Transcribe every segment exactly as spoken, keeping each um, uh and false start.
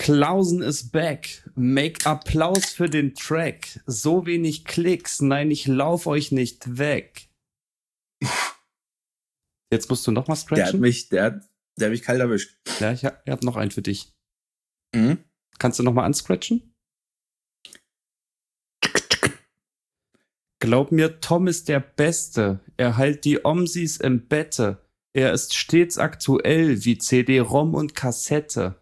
Klausen ist back. Make Applaus für den Track. So wenig Klicks. Nein, ich lauf euch nicht weg. Jetzt musst du noch mal scratchen. Der hat mich, der hat, der hat mich kalt erwischt. Ja, ich hab, ich hab noch einen für dich. Mhm. Kannst du noch mal anscratchen? Glaub mir, Tom ist der Beste. Er heilt die Omsis im Bette. Er ist stets aktuell wie C D-ROM und Kassette.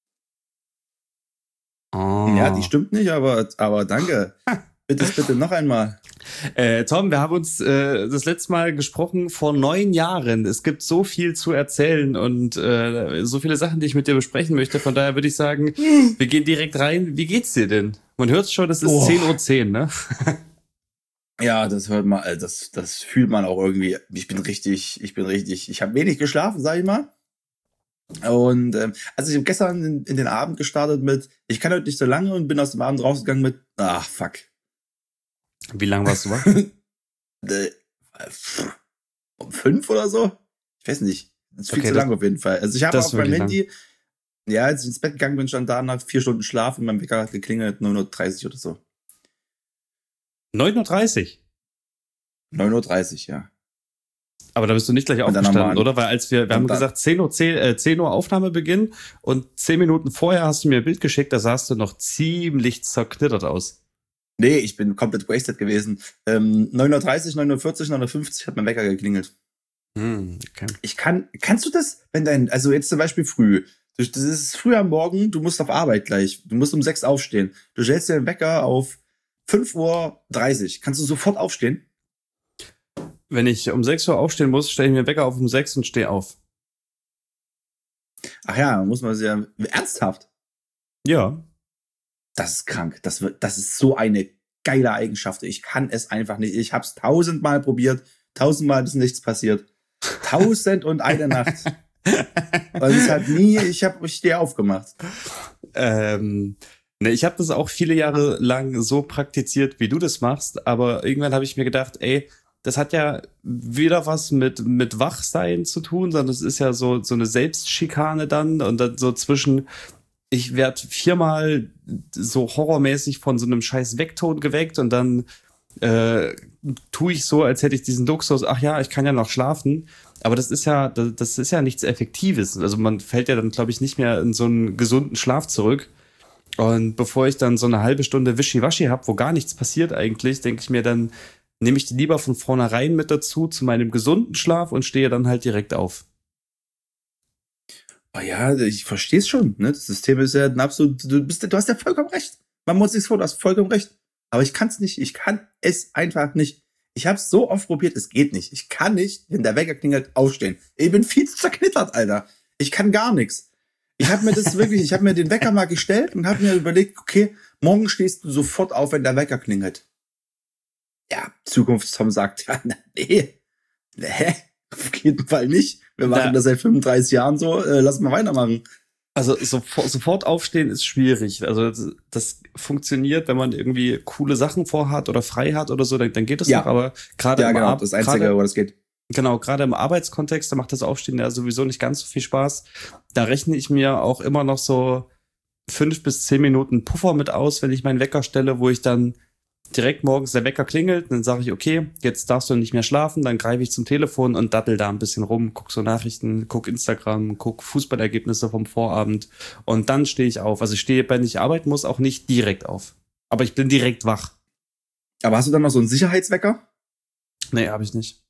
Oh. Ja, die stimmt nicht, aber, aber danke. Bitte, bitte noch einmal. Äh, Tom, wir haben uns äh, das letzte Mal gesprochen vor neun Jahren. Es gibt so viel zu erzählen und äh, so viele Sachen, die ich mit dir besprechen möchte. Von daher würde ich sagen, wir gehen direkt rein. Wie geht's dir denn? Man hört schon, es ist Oh. zehn Uhr zehn, ne? Ja, das hört man, äh, das, das fühlt man auch irgendwie. Ich bin richtig, ich bin richtig, ich habe wenig geschlafen, sag ich mal. Und ähm, also ich habe gestern in, in den Abend gestartet mit, ich kann heute nicht so lange und bin aus dem Abend rausgegangen mit, ach fuck. Wie lange warst du wach? äh, um fünf oder so? Ich weiß nicht. Das ist viel Okay, zu das- lang auf jeden Fall. Also ich habe das auf ist meinem wirklich Handy, ja, als ich ins Bett gegangen bin, stand da nach vier Stunden Schlaf und mein Wecker hat geklingelt, neun Uhr dreißig oder so. neun Uhr dreißig. neun Uhr dreißig, ja. Aber da bist du nicht gleich Und dann aufgestanden, nochmal- oder? Weil als wir, wir und haben dann- gesagt, zehn Uhr, zehn, äh, zehn Uhr Aufnahmebeginn und zehn Minuten vorher hast du mir ein Bild geschickt, da sahst du noch ziemlich zerknittert aus. Nee, ich bin komplett wasted gewesen. Ähm, neun Uhr dreißig, neun Uhr vierzig, neun Uhr fünfzig hat mein Wecker geklingelt. Hm, okay. Ich kann, kannst du das, wenn dein, also jetzt zum Beispiel früh, du- das ist früh am Morgen, du musst auf Arbeit gleich, du musst um sechs aufstehen. Du stellst dir den Wecker auf fünf Uhr dreißig. Kannst du sofort aufstehen? Wenn ich um sechs Uhr aufstehen muss, stelle ich mir den Wecker auf um sechs und stehe auf. Ach ja, muss man sehr, ernsthaft. Ja. Das ist krank. Das wird, das ist so eine geile Eigenschaft. Ich kann es einfach nicht. Ich hab's tausendmal probiert. Tausendmal ist nichts passiert. Tausend und eine Nacht. Weil es hat nie, ich hab, ich stehe aufgemacht. Ähm, ne, ich habe das auch viele Jahre lang so praktiziert, wie du das machst, aber irgendwann habe ich mir gedacht, ey, das hat ja weder was mit mit Wachsein zu tun, sondern es ist ja so so eine Selbstschikane dann und dann so zwischen, ich werd viermal so horrormäßig von so einem scheiß Weckton geweckt und dann äh, tue ich so, als hätte ich diesen Luxus, ach ja, ich kann ja noch schlafen. Aber das ist ja, das das ist ja nichts Effektives. Also man fällt ja dann, glaube ich, nicht mehr in so einen gesunden Schlaf zurück. Und bevor ich dann so eine halbe Stunde Wischiwaschi habe, wo gar nichts passiert eigentlich, denke ich mir dann, nehme ich die lieber von vornherein mit dazu zu meinem gesunden Schlaf und stehe dann halt direkt auf. Oh ja, ich verstehe es schon. Ne? Das System ist ja ein absolut, du bist, du hast ja vollkommen recht. Man muss sich vor, du hast vollkommen recht. Aber ich kann es nicht. Ich kann es einfach nicht. Ich habe es so oft probiert, es geht nicht. Ich kann nicht, wenn der Wecker klingelt, aufstehen. Ich bin viel zu zerknittert, Alter. Ich kann gar nichts. Ich habe mir das wirklich, ich habe mir den Wecker mal gestellt und habe mir überlegt, okay, morgen stehst du sofort auf, wenn der Wecker klingelt. Ja, Zukunftstom sagt, ja, nee, nee, auf jeden Fall nicht. Wir machen Ja. das seit fünfunddreißig Jahren so, äh, lass mal weitermachen. Also sofort, sofort aufstehen ist schwierig. Also das, das funktioniert, wenn man irgendwie coole Sachen vorhat oder frei hat oder so, dann, dann geht das Ja. noch. Aber gerade Ja, im, genau, Ar- das Einzige, gerade- wo das geht. genau, gerade im Arbeitskontext, da macht das Aufstehen ja sowieso nicht ganz so viel Spaß. Da rechne ich mir auch immer noch so fünf bis zehn Minuten Puffer mit aus, wenn ich meinen Wecker stelle, wo ich dann direkt morgens der Wecker klingelt, dann sage ich, okay, jetzt darfst du nicht mehr schlafen, dann greife ich zum Telefon und dattel da ein bisschen rum, guck so Nachrichten, guck Instagram, guck Fußballergebnisse vom Vorabend und dann stehe ich auf. Also ich stehe, wenn ich arbeiten muss, auch nicht direkt auf. Aber ich bin direkt wach. Aber hast du dann noch so einen Sicherheitswecker? Nee, habe ich nicht.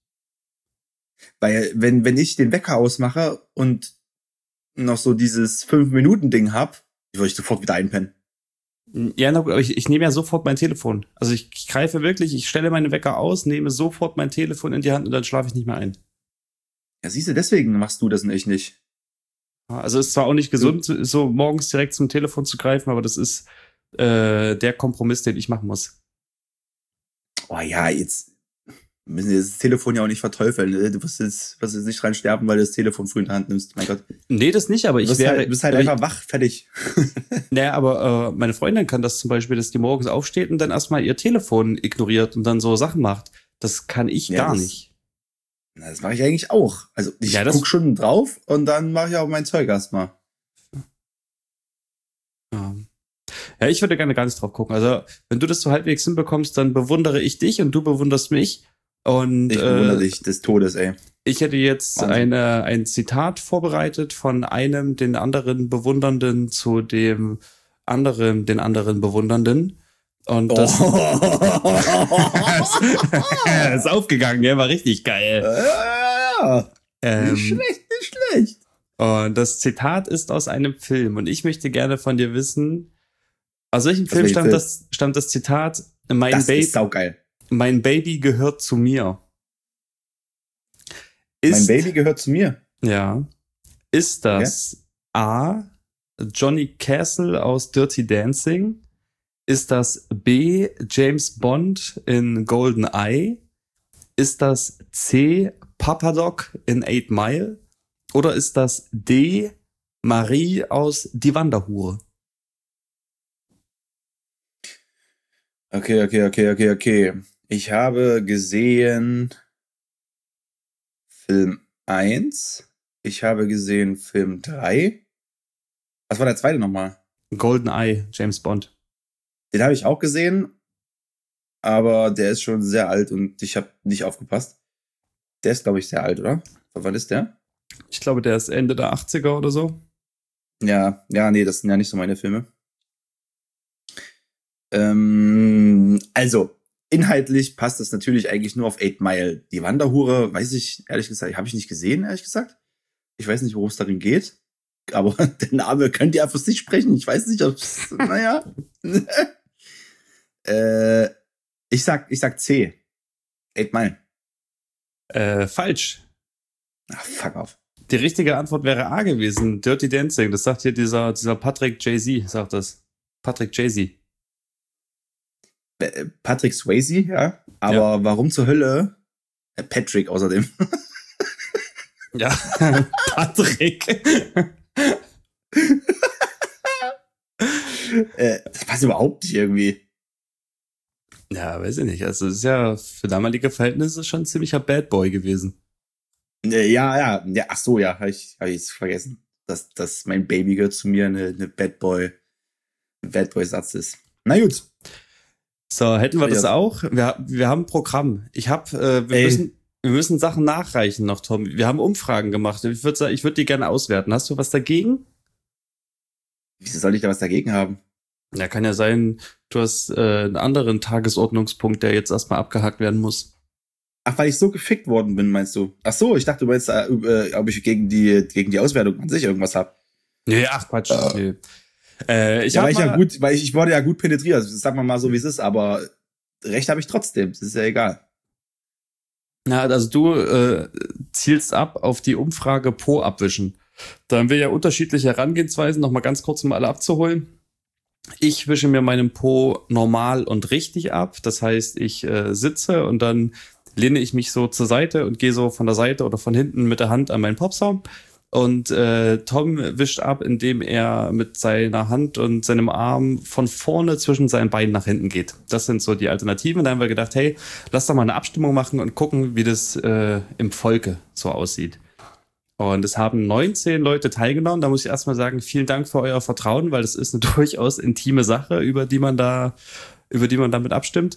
Weil, wenn, wenn ich den Wecker ausmache und noch so dieses fünf Minuten Ding hab, würde ich sofort wieder einpennen. Ja, na gut, aber ich, ich nehme ja sofort mein Telefon. Also ich, ich greife wirklich, ich stelle meine Wecker aus, nehme sofort mein Telefon in die Hand und dann schlafe ich nicht mehr ein. Ja, siehst du, deswegen machst du das und ich nicht. Also ist zwar auch nicht gesund, so morgens direkt zum Telefon zu greifen, aber das ist äh, der Kompromiss, den ich machen muss. Oh ja, jetzt müssen wir das Telefon ja auch nicht verteufeln. Du wirst jetzt, wirst jetzt nicht dran sterben, weil du das Telefon früh in die Hand nimmst. Mein Gott. Nee, das nicht, aber Du ich bist wäre... halt, du bist halt aber einfach wach, fertig. Ich, naja, aber äh, meine Freundin kann das zum Beispiel, dass die morgens aufsteht und dann erstmal ihr Telefon ignoriert und dann so Sachen macht. Das kann ich Ja, gar das- nicht. Na, das mache ich eigentlich auch. Also ich Ja, das- guck schon drauf und dann mache ich auch mein Zeug erstmal. Ja, ich würde gerne gar nicht drauf gucken. Also, wenn du das so halbwegs hinbekommst, dann bewundere ich dich und du bewunderst mich. Und Ich bewundere äh, dich des Todes, ey. ich hätte jetzt Wahnsinn. eine, ein Zitat vorbereitet von einem den anderen Bewundernden zu dem anderen den anderen Bewundernden. Und das Oh. ist aufgegangen, ja, war richtig geil. Ja, Ähm, nicht schlecht, nicht schlecht. und das Zitat ist aus einem Film. Und ich möchte gerne von dir wissen, aus welchem Aus Film welchem stammt Film? das, stammt das Zitat, mein, Das Baby, ist saugeil. mein Baby gehört zu mir. Ist, Mein Baby gehört zu mir. Ja. Ist das A, Johnny Castle aus Dirty Dancing? Ist das B, James Bond in Golden Eye? Ist das C, Papa Doc in Eight Mile? Oder ist das D, Marie aus Die Wanderhure? Okay, okay, okay, okay, okay. Ich habe gesehen Film eins. Ich habe gesehen Film drei. Was war der zweite nochmal? Golden Eye, James Bond. Den habe ich auch gesehen, aber der ist schon sehr alt und ich habe nicht aufgepasst. Der ist, glaube ich, sehr alt, oder? Wann ist der? Ich glaube, der ist Ende der achtziger oder so. Ja, ja, nee, das sind ja nicht so meine Filme. Ähm, also, inhaltlich passt das natürlich eigentlich nur auf Eight Mile. Die Wanderhure, weiß ich, ehrlich gesagt, habe ich nicht gesehen, ehrlich gesagt. Ich weiß nicht, worum es darin geht. Aber der Name könnt ihr einfach nicht sprechen. Ich weiß nicht, ob es, naja. äh, ich sag, ich sag C. Eight Mile. Äh, falsch. Ach, fuck off. Die richtige Antwort wäre A gewesen. Dirty Dancing. Das sagt hier dieser, dieser Patrick Jay-Z, sagt das. Patrick Jay-Z. Äh, Patrick Swayze, ja. Aber Ja. warum zur Hölle? Äh, Patrick außerdem. Ja, Patrick. äh, das passt überhaupt nicht irgendwie. Ja, weiß ich nicht. Also, es ist ja für damalige Verhältnisse schon ein ziemlicher Bad Boy gewesen. Äh, Ja, ja, ja, ach so, ja, habe ich, hab ich jetzt vergessen, dass, dass mein Baby gehört zu mir eine, eine Bad Boy, ein Bad Boy Satz ist. Na gut. So, hätten wir das Ja. auch? Wir, wir haben ein Programm. Ich hab, äh, wir Ey. müssen, wir müssen Sachen nachreichen noch, Tom. Wir haben Umfragen gemacht. Ich würde ich würd die gerne auswerten. Hast du was dagegen? Wieso soll ich da was dagegen haben? Ja, kann ja sein, du hast äh, einen anderen Tagesordnungspunkt, der jetzt erstmal abgehakt werden muss. Ach, weil ich so gefickt worden bin, meinst du? Ach so, ich dachte, du meinst, äh, äh, ob ich gegen die, gegen die Auswertung an sich irgendwas hab. Nee, ach Quatsch. Äh. Nee. Äh, ich ja, hab weil ich mal, ja gut, weil ich, ich wurde ja gut penetriert, also, sagen wir mal so, wie es ist, aber Recht habe ich trotzdem, das ist ja egal. Ja, also du äh, zielst ab auf die Umfrage Po abwischen. Da haben wir ja unterschiedliche Herangehensweisen, nochmal ganz kurz, um alle abzuholen. Ich wische mir meinen Po normal und richtig ab. Das heißt, ich äh, sitze und dann lehne ich mich so zur Seite und gehe so von der Seite oder von hinten mit der Hand an meinen Popsaum. Und äh, Tom wischt ab, indem er mit seiner Hand und seinem Arm von vorne zwischen seinen Beinen nach hinten geht. Das sind so die Alternativen. Da haben wir gedacht, hey, lass doch mal eine Abstimmung machen und gucken, wie das äh, im Volke so aussieht. Und es haben neunzehn Leute teilgenommen. Da muss ich erstmal sagen, vielen Dank für euer Vertrauen, weil das ist eine durchaus intime Sache, über die man da, über die man damit abstimmt.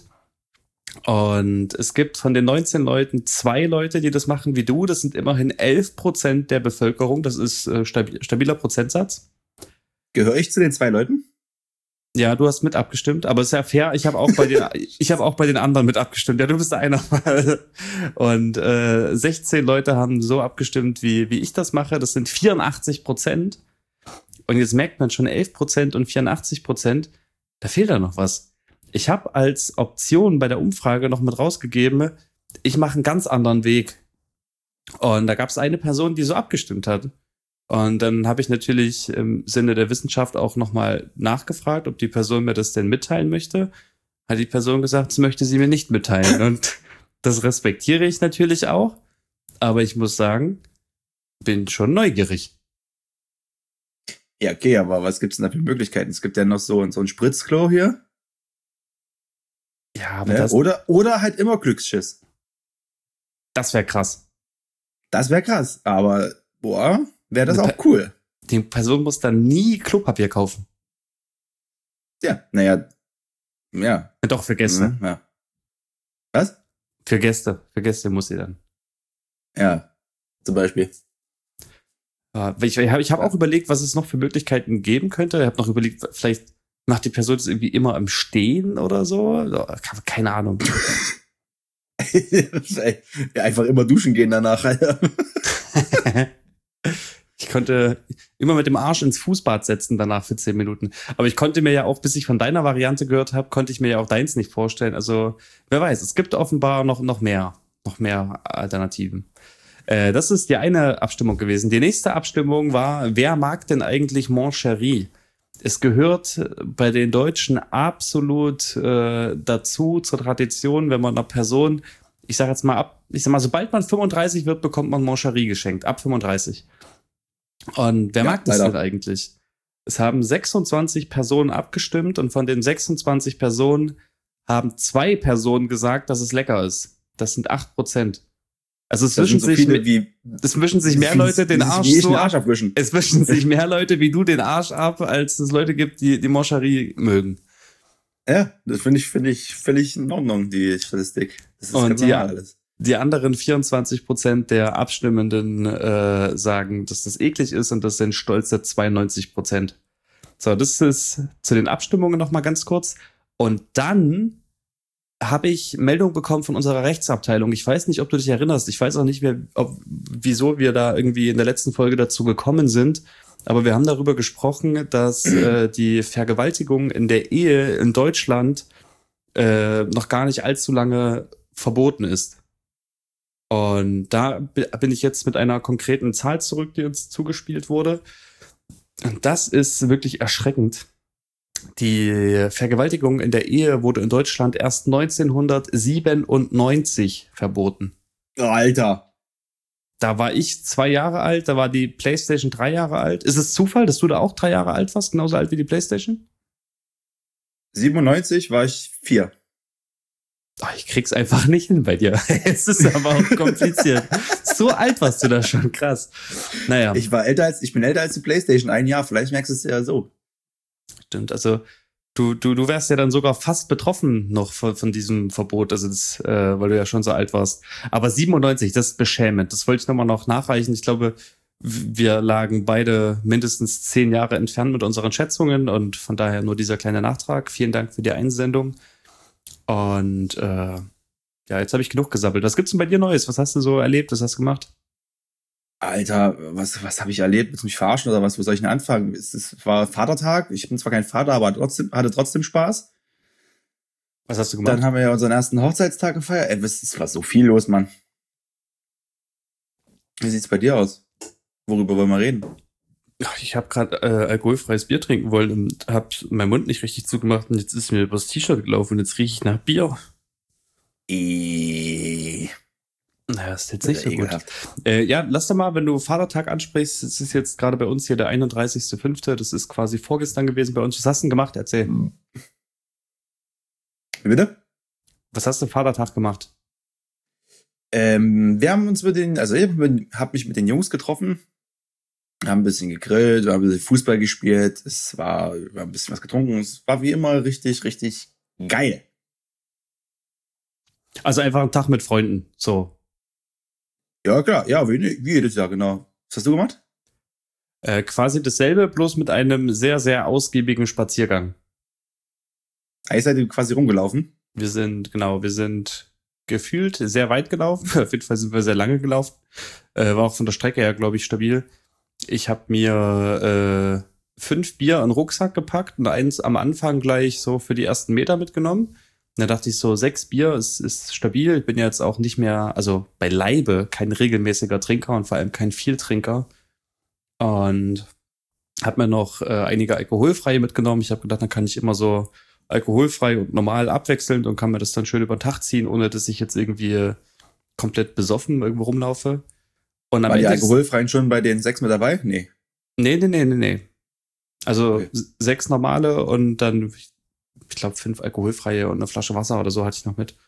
Und es gibt von den neunzehn Leuten zwei Leute, die das machen wie du. Das sind immerhin elf Prozent der Bevölkerung. Das ist äh, stabil, stabiler Prozentsatz. Gehöre ich zu den zwei Leuten? Ja, du hast mit abgestimmt, aber es ist ja fair. Ich habe auch bei den, ich habe auch bei den anderen mit abgestimmt. Ja, du bist einer. Und äh, sechzehn Leute haben so abgestimmt, wie wie ich das mache. Das sind vierundachtzig Prozent. Und jetzt merkt man schon elf Prozent und vierundachtzig Prozent. Da fehlt da noch was. Ich habe als Option bei der Umfrage noch mit rausgegeben, ich mache einen ganz anderen Weg. Und da gab es eine Person, die so abgestimmt hat. Und dann habe ich natürlich im Sinne der Wissenschaft auch nochmal nachgefragt, ob die Person mir das denn mitteilen möchte. Hat die Person gesagt, das möchte sie mir nicht mitteilen. Und das respektiere ich natürlich auch. Aber ich muss sagen, bin schon neugierig. Ja, okay, aber was gibt's denn da für Möglichkeiten? Es gibt ja noch so, so ein Spritzklo hier. Ja, aber Ne? das, Oder, oder halt immer Glücksschiss. das wäre krass. Das wäre krass, aber boah, wäre das Eine auch cool. Die Person muss dann nie Klopapier kaufen. Ja, naja, ja. Doch, für Gäste. Ja. Was? Für Gäste. Für Gäste muss sie dann. Ja, zum Beispiel. Ja, ich ich habe ich hab auch überlegt, was es noch für Möglichkeiten geben könnte. Ich habe noch überlegt, vielleicht macht die Person das irgendwie immer im Stehen oder so. Keine Ahnung. Ja, einfach immer duschen gehen danach. Ich konnte immer mit dem Arsch ins Fußbad setzen danach für zehn Minuten. Aber ich konnte mir ja auch, bis ich von deiner Variante gehört habe, konnte ich mir ja auch deins nicht vorstellen. Also wer weiß, es gibt offenbar noch, noch mehr, noch mehr Alternativen. Äh, das ist die eine Abstimmung gewesen. Die nächste Abstimmung war, wer mag denn eigentlich Mon Chéri? Es gehört bei den Deutschen absolut äh, dazu, zur Tradition, wenn man einer Person, ich sag jetzt mal ab, ich sag mal, sobald man fünfunddreißig wird, bekommt man Mon Chéri geschenkt, ab fünfunddreißig. Und wer Ja, mag das leider. denn eigentlich? Es haben sechsundzwanzig Personen abgestimmt und von den sechsundzwanzig Personen haben zwei Personen gesagt, dass es lecker ist. Das sind acht Prozent. Also es Das wischen sind so sich, viele wie, es wischen sich mehr wie- Leute den wie- Arsch wie ich so den Arsch ab. abwischen. Es wischen sich mehr Leute wie du den Arsch ab, als es Leute gibt, die die Mon Chéri mögen. Ja, das finde ich, finde ich völlig in Ordnung, die Statistik. Das ist Und ganz die- normal alles. Die anderen vierundzwanzig Prozent der Abstimmenden äh, sagen, dass das eklig ist, und das sind stolze zweiundneunzig Prozent. So, das ist zu den Abstimmungen noch mal ganz kurz. Und dann habe ich Meldung bekommen von unserer Rechtsabteilung. Ich weiß nicht, ob du dich erinnerst. Ich weiß auch nicht, wer, ob, wieso wir da irgendwie in der letzten Folge dazu gekommen sind. Aber wir haben darüber gesprochen, dass äh, die Vergewaltigung in der Ehe in Deutschland äh, noch gar nicht allzu lange verboten ist. Und da bin ich jetzt mit einer konkreten Zahl zurück, die uns zugespielt wurde. Und das ist wirklich erschreckend. Die Vergewaltigung in der Ehe wurde in Deutschland erst neunzehnhundertsiebenundneunzig verboten. Oh, Alter. Da war ich zwei Jahre alt, da war die PlayStation drei Jahre alt. Ist es Zufall, dass du da auch drei Jahre alt warst, genauso alt wie die PlayStation? siebenundneunzig war ich vier. Oh, ich krieg's einfach nicht hin bei dir. Es ist aber auch kompliziert. So alt warst du da schon, krass. Naja. Ich war älter als, ich bin älter als die PlayStation, ein Jahr. Vielleicht merkst du es ja so. Stimmt, also du, du, du wärst ja dann sogar fast betroffen noch von, von diesem Verbot, also das, äh, weil du ja schon so alt warst. Aber siebenundneunzig, das ist beschämend. Das wollte ich nochmal noch nachreichen. Ich glaube, wir lagen beide mindestens zehn Jahre entfernt mit unseren Schätzungen, und von daher nur dieser kleine Nachtrag. Vielen Dank für die Einsendung. Und äh, ja, jetzt habe ich genug gesammelt. Was gibt's denn bei dir Neues? Was hast du so erlebt? Was hast du gemacht? Alter, was, was habe ich erlebt? Willst du mich verarschen oder was? Wo soll ich denn anfangen? Es, es war Vatertag. Ich bin zwar kein Vater, aber trotzdem, hatte trotzdem Spaß. Was hast du gemacht? Dann haben wir ja unseren ersten Hochzeitstag gefeiert. Ey, es es war so viel los, Mann. Wie sieht's bei dir aus? Worüber wollen wir reden? Ach, ich habe gerade äh, alkoholfreies Bier trinken wollen und habe meinen Mund nicht richtig zugemacht, und jetzt ist mir übers T-Shirt gelaufen und jetzt rieche ich nach Bier. Äh, Naja, ist jetzt nicht so gut. ekelhaft. Äh, ja, lass doch mal, wenn du Vatertag ansprichst, es ist jetzt gerade bei uns hier der einunddreißigster fünfte Das ist quasi vorgestern gewesen bei uns. Was hast du denn gemacht? Erzähl. Wie bitte? Was hast du Vatertag gemacht? Ähm, wir haben uns mit den, also ich habe mich mit den Jungs getroffen, haben ein bisschen gegrillt, wir haben ein bisschen Fußball gespielt, es war, wir haben ein bisschen was getrunken, es war wie immer richtig, richtig geil. Also einfach ein Tag mit Freunden. So. Ja, klar, ja, wie, wie jedes Jahr, genau. Was hast du gemacht? Äh, quasi dasselbe, bloß mit einem sehr, sehr ausgiebigen Spaziergang. Ah, ihr seid quasi rumgelaufen. Wir sind, genau, wir sind gefühlt sehr weit gelaufen. Auf jeden Fall sind wir sehr lange gelaufen. Äh, war auch von der Strecke her, glaube ich, stabil. Ich habe mir äh, fünf Bier in den Rucksack gepackt und eins am Anfang gleich so für die ersten Meter mitgenommen. Und da dachte ich so, sechs Bier ist, ist stabil. Ich bin ja jetzt auch nicht mehr, also beileibe kein regelmäßiger Trinker und vor allem kein Vieltrinker. Und habe mir noch äh, einige alkoholfreie mitgenommen. Ich habe gedacht, dann kann ich immer so alkoholfrei und normal abwechselnd und kann mir das dann schön über den Tag ziehen, ohne dass ich jetzt irgendwie komplett besoffen irgendwo rumlaufe. Und am Waren die Ende des- alkoholfreien schon bei den sechs mit dabei? Nee. Nee, nee, nee, nee, nee. Also Okay. s- sechs normale und dann, ich, ich glaube, fünf alkoholfreie und eine Flasche Wasser oder so hatte ich noch mit.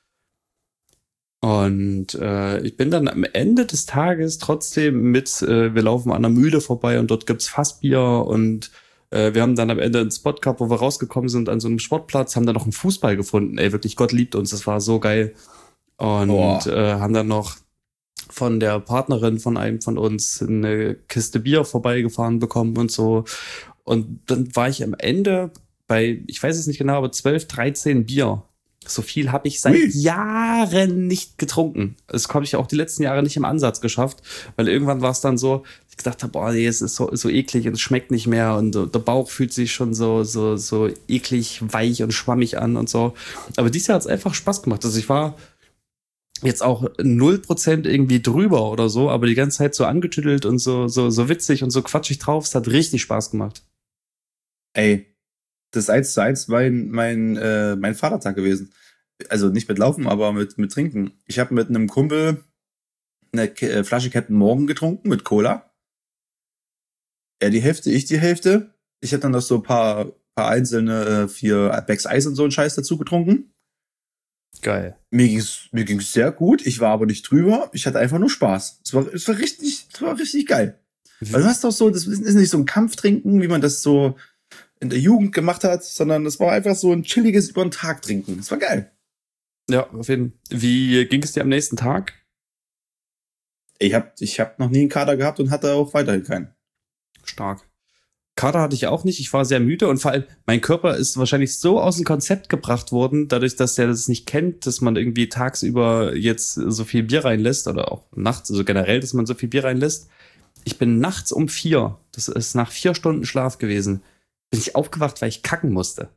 Und äh, ich bin dann am Ende des Tages trotzdem mit, äh, wir laufen an der Mühle vorbei und dort gibt's Fassbier und Äh, wir haben dann am Ende einen Spot gehabt, wo wir rausgekommen sind an so einem Sportplatz, haben dann noch einen Fußball gefunden. Ey, wirklich, Gott liebt uns, das war so geil. Und äh, haben dann noch von der Partnerin von einem von uns eine Kiste Bier vorbeigefahren bekommen und so. Und dann war ich am Ende bei, ich weiß es nicht genau, aber zwölf, dreizehn Bier. So viel habe ich seit Ui. Jahren nicht getrunken. Das habe ich auch die letzten Jahre nicht im Ansatz geschafft, weil irgendwann war es dann so, ich gedacht habe, boah, nee, es ist so, so eklig und es schmeckt nicht mehr und so, der Bauch fühlt sich schon so, so, so eklig, weich und schwammig an und so. Aber dieses Jahr hat es einfach Spaß gemacht. Also ich war jetzt auch null Prozent irgendwie drüber oder so, aber die ganze Zeit so angetüttelt und so, so, so witzig und so quatschig drauf. Es hat richtig Spaß gemacht. Ey, das ist eins zu eins mein, mein, äh, mein Vatertag gewesen. Also nicht mit Laufen, aber mit, mit Trinken. Ich habe mit einem Kumpel eine K- Flasche Captain Morgan getrunken mit Cola. Er die Hälfte, ich die Hälfte. Ich habe dann noch so ein paar, paar einzelne äh, vier Becks Eis und so einen Scheiß dazu getrunken. Geil. Mir ging's, mir ging's sehr gut. Ich war aber nicht drüber. Ich hatte einfach nur Spaß. Es war, es war richtig, es war richtig geil. Mhm. Weil du hast doch so, das ist nicht so ein Kampftrinken, wie man das so in der Jugend gemacht hat, sondern es war einfach so ein chilliges über den Tag trinken. Das war geil. Ja, auf jeden Fall. Wie ging es dir am nächsten Tag? Ich hab, ich hab noch nie einen Kater gehabt und hatte auch weiterhin keinen. Stark. Kater hatte ich auch nicht. Ich war sehr müde und vor allem mein Körper ist wahrscheinlich so aus dem Konzept gebracht worden, dadurch, dass er das nicht kennt, dass man irgendwie tagsüber jetzt so viel Bier reinlässt oder auch nachts, also generell, dass man so viel Bier reinlässt. Ich bin nachts um vier, das ist nach vier Stunden Schlaf gewesen, bin ich aufgewacht, weil ich kacken musste.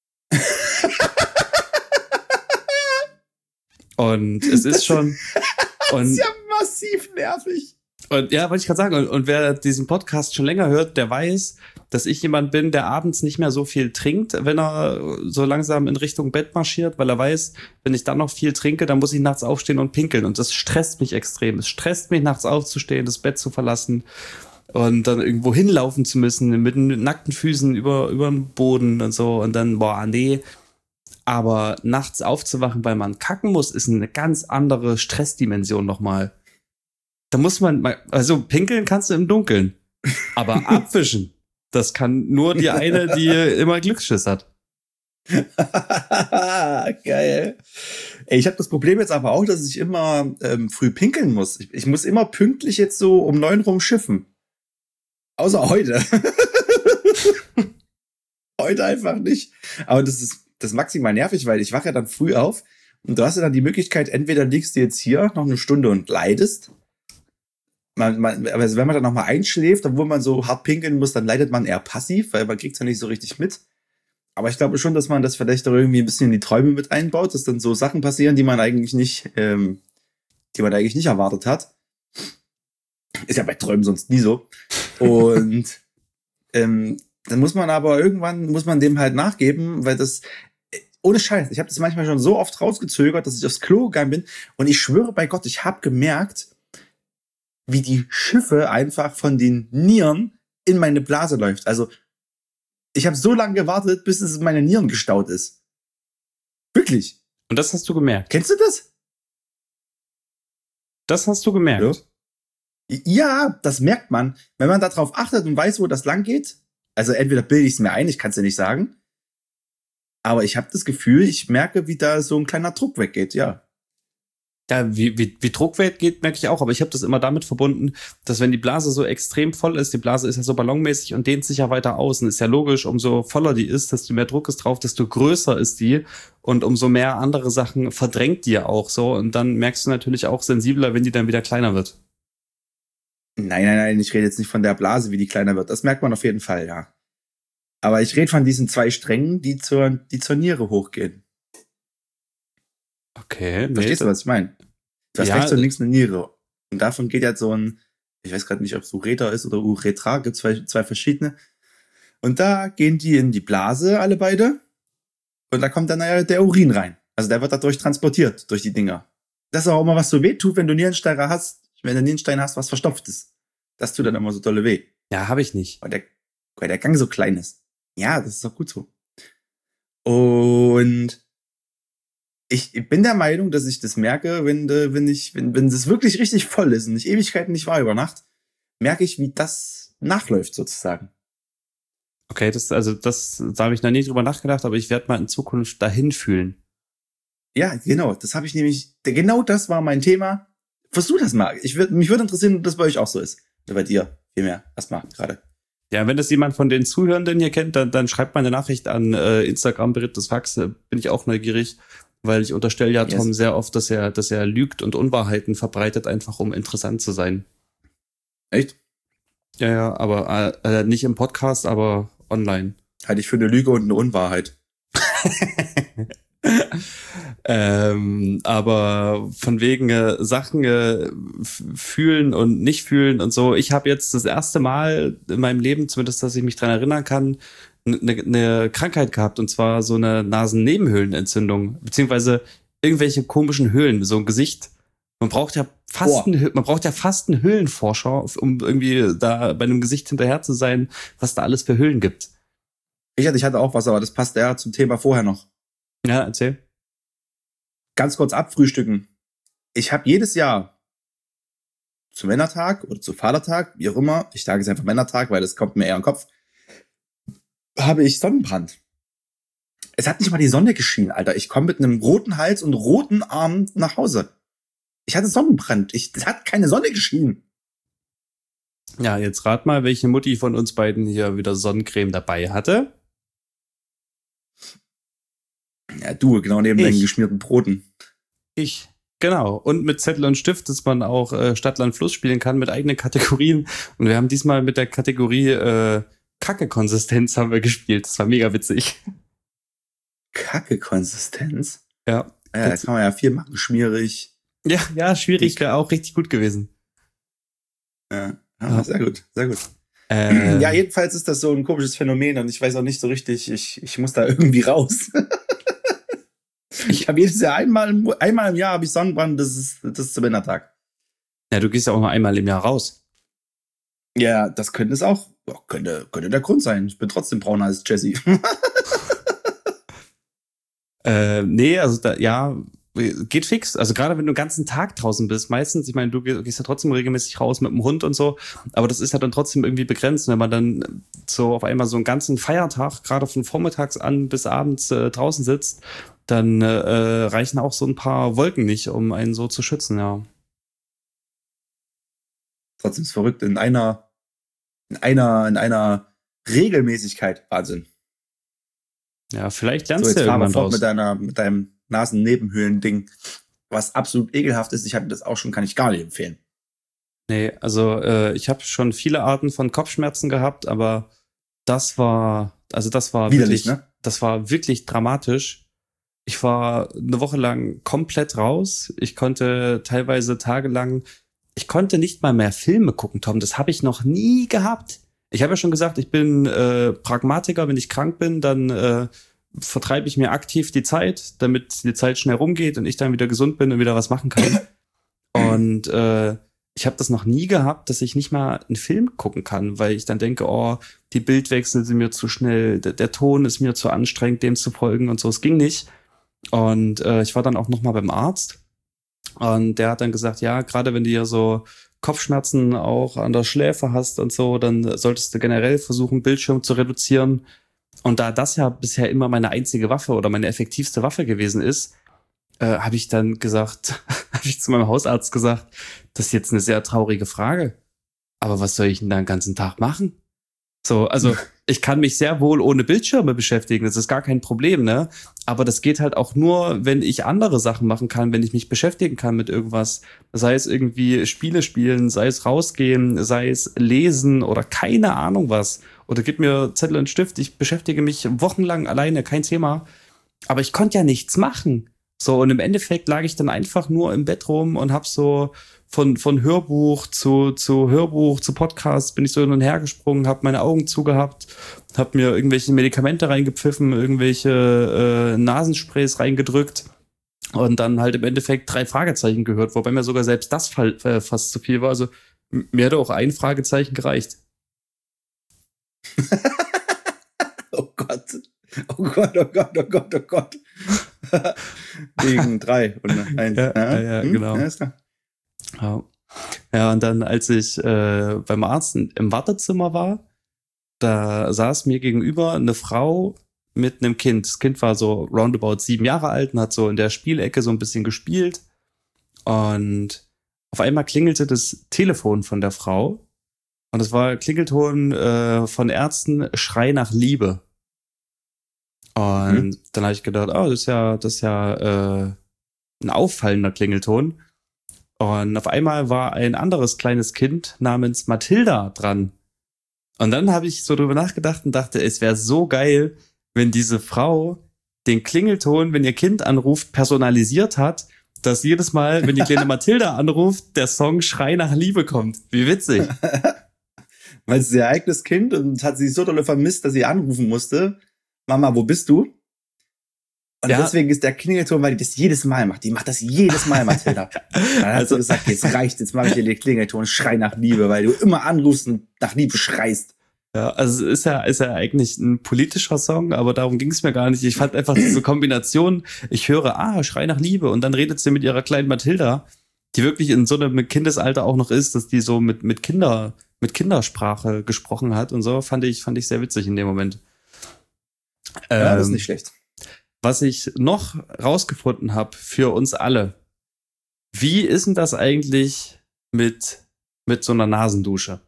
Und es ist schon... Und, das ist ja massiv nervig. Und ja, wollte ich gerade sagen, und, und wer diesen Podcast schon länger hört, der weiß, dass ich jemand bin, der abends nicht mehr so viel trinkt, wenn er so langsam in Richtung Bett marschiert, weil er weiß, wenn ich dann noch viel trinke, dann muss ich nachts aufstehen und pinkeln. Und das stresst mich extrem. Es stresst mich, nachts aufzustehen, das Bett zu verlassen und dann irgendwo hinlaufen zu müssen, mit den nackten Füßen über, über den Boden und so. Und dann, boah, nee. Aber nachts aufzuwachen, weil man kacken muss, ist eine ganz andere Stressdimension nochmal. Da muss man, mal, also pinkeln kannst du im Dunkeln, aber abwischen, das kann nur die eine, die immer Glücksschiss hat. Geil. Ey, ich habe das Problem jetzt aber auch, dass ich immer ähm, früh pinkeln muss. Ich, ich muss immer pünktlich jetzt so um neun rum schiffen. Außer heute. Heute einfach nicht. Aber das ist das ist maximal nervig, weil ich wache ja dann früh auf und du hast ja dann die Möglichkeit, entweder liegst du jetzt hier noch eine Stunde und leidest. Man, man, also wenn man dann nochmal einschläft, obwohl man so hart pinkeln muss, dann leidet man eher passiv, weil man kriegt es ja nicht so richtig mit. Aber ich glaube schon, dass man das vielleicht auch irgendwie ein bisschen in die Träume mit einbaut, dass dann so Sachen passieren, die man eigentlich nicht, ähm, die man eigentlich nicht erwartet hat. Ist ja bei Träumen sonst nie so. Und ähm, dann muss man aber irgendwann, muss man dem halt nachgeben, weil das, ohne Scheiß, ich habe das manchmal schon so oft rausgezögert, dass ich aufs Klo gegangen bin und ich schwöre bei Gott, ich habe gemerkt, wie die Schiffe einfach von den Nieren in meine Blase läuft. Also ich habe so lange gewartet, bis es in meine Nieren gestaut ist. Wirklich. Und das hast du gemerkt? Kennst du das? Das hast du gemerkt? Ja, ja, das merkt man. Wenn man darauf achtet und weiß, wo das lang geht, also entweder bilde ich es mir ein, ich kann es dir nicht sagen, aber ich habe das Gefühl, ich merke, wie da so ein kleiner Druck weggeht, ja. Ja, wie, wie, wie Druck weggeht, merke ich auch, aber ich habe das immer damit verbunden, dass wenn die Blase so extrem voll ist, die Blase ist ja so ballonmäßig und dehnt sich ja weiter aus. Und ist ja logisch, umso voller die ist, desto mehr Druck ist drauf, desto größer ist die und umso mehr andere Sachen verdrängt die ja auch so. Und dann merkst du natürlich auch sensibler, wenn die dann wieder kleiner wird. Nein, nein, nein, ich rede jetzt nicht von der Blase, wie die kleiner wird. Das merkt man auf jeden Fall, ja. Aber ich rede von diesen zwei Strängen, die zur, die zur Niere hochgehen. Okay. Nee, verstehst du, was ich meine? Du hast ja, rechts und links eine Niere. Und davon geht ja so ein, ich weiß gerade nicht, ob es Ureter ist oder Uretra, gibt zwei, zwei verschiedene. Und da gehen die in die Blase, alle beide. Und da kommt dann ja der Urin rein. Also der wird dadurch transportiert, durch die Dinger. Das ist auch immer, was so weh tut, wenn du Nierensteine hast. Wenn du Nierenstein hast, was verstopft ist. Das tut dann immer so dolle weh. Ja, habe ich nicht. Weil der, weil der Gang so klein ist. Ja, das ist doch gut so. Und ich bin der Meinung, dass ich das merke, wenn, wenn ich, wenn, wenn es wirklich richtig voll ist und ich Ewigkeiten nicht war über Nacht, merke ich, wie das nachläuft sozusagen. Okay, das, also das, da habe ich noch nie drüber nachgedacht, aber ich werde mal in Zukunft dahin fühlen. Ja, genau. Das habe ich nämlich, genau das war mein Thema. Versuch das mal. Ich würd, mich würde interessieren, ob das bei euch auch so ist. Oder bei dir vielmehr. Erstmal gerade. Ja, wenn das jemand von den Zuhörenden hier kennt, dann, dann schreibt mal eine Nachricht an äh, Instagram, Berittes Fax, bin ich auch neugierig, weil ich unterstelle ja Tom yes. sehr oft, dass er, dass er lügt und Unwahrheiten verbreitet, einfach um interessant zu sein. Echt? Ja, ja, aber äh, nicht im Podcast, aber online. Halte ich für eine Lüge und eine Unwahrheit. ähm, aber von wegen äh, Sachen äh, fühlen und nicht fühlen und so. Ich habe jetzt das erste Mal in meinem Leben, zumindest, dass ich mich dran erinnern kann, eine ne Krankheit gehabt, und zwar so eine Nasennebenhöhlenentzündung, beziehungsweise irgendwelche komischen Höhlen, so ein Gesicht. Man braucht ja fast einen, man braucht ja fast einen Höhlenforscher, um irgendwie da bei einem Gesicht hinterher zu sein, was da alles für Höhlen gibt. Ich hatte, ich hatte auch was, aber das passt eher zum Thema vorher noch. Ja, erzähl. Ganz kurz abfrühstücken. Ich habe jedes Jahr zu Männertag oder zu Vatertag, wie auch immer, ich sage es einfach Männertag, weil das kommt mir eher in den Kopf, habe ich Sonnenbrand. Es hat nicht mal die Sonne geschienen, Alter. Ich komme mit einem roten Hals und roten Armen nach Hause. Ich hatte Sonnenbrand. Ich, es hat keine Sonne geschienen. Ja, jetzt rat mal, welche Mutti von uns beiden hier wieder Sonnencreme dabei hatte. Ja, du, genau neben ich. deinen geschmierten Broten. Ich, genau. Und mit Zettel und Stift, dass man auch äh, Stadt, Land, Fluss spielen kann mit eigenen Kategorien. Und wir haben diesmal mit der Kategorie äh, Kacke-Konsistenz haben wir gespielt. Das war mega witzig. Kacke-Konsistenz? Ja. Ja, da kann man ja viel machen. Schmierig. Ja, ja, schwierig. Wäre auch richtig gut gewesen. Ja, ja, sehr gut, sehr gut. Ähm. Ja, jedenfalls ist das so ein komisches Phänomen und ich weiß auch nicht so richtig, ich, ich muss da irgendwie raus. Ich habe jedes Jahr einmal, einmal im Jahr habe ich Sonnenbrand, das ist, das ist zum Wintertag. Ja, du gehst ja auch nur einmal im Jahr raus. Ja, das könnte es auch, könnte, könnte der Grund sein. Ich bin trotzdem brauner als Jesse. äh, nee, also da, ja, geht fix. Also gerade wenn du den ganzen Tag draußen bist, meistens, ich meine, du gehst ja trotzdem regelmäßig raus mit dem Hund und so, aber das ist ja dann trotzdem irgendwie begrenzt, wenn man dann so auf einmal so einen ganzen Feiertag, gerade von vormittags an bis abends äh, draußen sitzt, dann äh, reichen auch so ein paar Wolken nicht, um einen so zu schützen, ja. Trotzdem ist verrückt, in einer, in einer, in einer Regelmäßigkeit. Wahnsinn. Ja, vielleicht lernst so, du ja irgendwann draus. Mit deiner, mit deinem Nasennebenhöhlen-Ding, was absolut ekelhaft ist. Ich hatte das auch schon, kann ich gar nicht empfehlen. Nee, also äh, ich habe schon viele Arten von Kopfschmerzen gehabt, aber das war, also das war widerlich, wirklich, ne? Das war wirklich dramatisch. Ich war eine Woche lang komplett raus. Ich konnte teilweise tagelang, ich konnte nicht mal mehr Filme gucken, Tom. Das habe ich noch nie gehabt. Ich habe ja schon gesagt, ich bin äh, Pragmatiker. Wenn ich krank bin, dann äh, vertreibe ich mir aktiv die Zeit, damit die Zeit schnell rumgeht und ich dann wieder gesund bin und wieder was machen kann. Und äh, ich habe das noch nie gehabt, dass ich nicht mal einen Film gucken kann, weil ich dann denke, oh, die Bildwechsel sind mir zu schnell, der, der Ton ist mir zu anstrengend, dem zu folgen und so. Es ging nicht. Und äh, ich war dann auch noch mal beim Arzt und der hat dann gesagt, ja, gerade wenn du ja so Kopfschmerzen auch an der Schläfe hast und so, dann solltest du generell versuchen, Bildschirm zu reduzieren. Und da das ja bisher immer meine einzige Waffe oder meine effektivste Waffe gewesen ist, äh, habe ich dann gesagt, habe ich zu meinem Hausarzt gesagt, das ist jetzt eine sehr traurige Frage. Aber was soll ich denn da den ganzen Tag machen? So, also ich kann mich sehr wohl ohne Bildschirme beschäftigen, das ist gar kein Problem, ne? Aber das geht halt auch nur, wenn ich andere Sachen machen kann, wenn ich mich beschäftigen kann mit irgendwas. Sei es irgendwie Spiele spielen, sei es rausgehen, sei es lesen oder keine Ahnung was. Oder gib mir Zettel und Stift, ich beschäftige mich wochenlang alleine, kein Thema. Aber ich konnte ja nichts machen. So, und im Endeffekt lag ich dann einfach nur im Bett rum und hab so von von Hörbuch zu zu Hörbuch zu Podcast bin ich so hin und her gesprungen, hab meine Augen zugehabt, hab mir irgendwelche Medikamente reingepfiffen, irgendwelche äh, Nasensprays reingedrückt und dann halt im Endeffekt drei Fragezeichen gehört, wobei mir sogar selbst das fall, äh, fast zu viel war. Also m- mir hätte auch ein Fragezeichen gereicht. Oh Gott. Oh Gott, oh Gott, oh Gott, oh Gott. Wegen drei und eins. Ja, ja, ja hm? genau. Ja, ist klar. Ja. Ja, und dann, als ich äh, beim Arzt im Wartezimmer war, da saß mir gegenüber eine Frau mit einem Kind. Das Kind war so roundabout sieben Jahre alt und hat so in der Spielecke so ein bisschen gespielt. Und auf einmal klingelte das Telefon von der Frau. Und es war Klingelton äh, von Ärzten, Schrei nach Liebe. Und mhm. dann habe ich gedacht, oh, das ist ja, das ist ja äh, ein auffallender Klingelton. Und auf einmal war ein anderes kleines Kind namens Mathilda dran. Und dann habe ich so drüber nachgedacht und dachte, es wäre so geil, wenn diese Frau den Klingelton, wenn ihr Kind anruft, personalisiert hat, dass jedes Mal, wenn die kleine Mathilda anruft, der Song Schrei nach Liebe kommt. Wie witzig. Weil sie ihr eigenes Kind und hat sie so dolle vermisst, dass sie anrufen musste. Mama, wo bist du? Und ja. deswegen ist der Klingelton, weil die das jedes Mal macht. Die macht das jedes Mal, Mathilda. Dann hat also, sie gesagt, jetzt reicht, jetzt mache ich dir den Klingelton, Schrei nach Liebe, weil du immer anrufst und nach Liebe schreist. Ja, also es ist ja, ist ja eigentlich ein politischer Song, aber darum ging es mir gar nicht. Ich fand einfach diese Kombination, ich höre, ah, Schrei nach Liebe und dann redet sie mit ihrer kleinen Mathilda, die wirklich in so einem Kindesalter auch noch ist, dass die so mit, mit Kinder, mit Kindersprache gesprochen hat und so, fand ich, fand ich sehr witzig in dem Moment. Ja, ähm, das ist nicht schlecht. Was ich noch rausgefunden habe für uns alle, wie ist denn das eigentlich mit, mit so einer Nasendusche?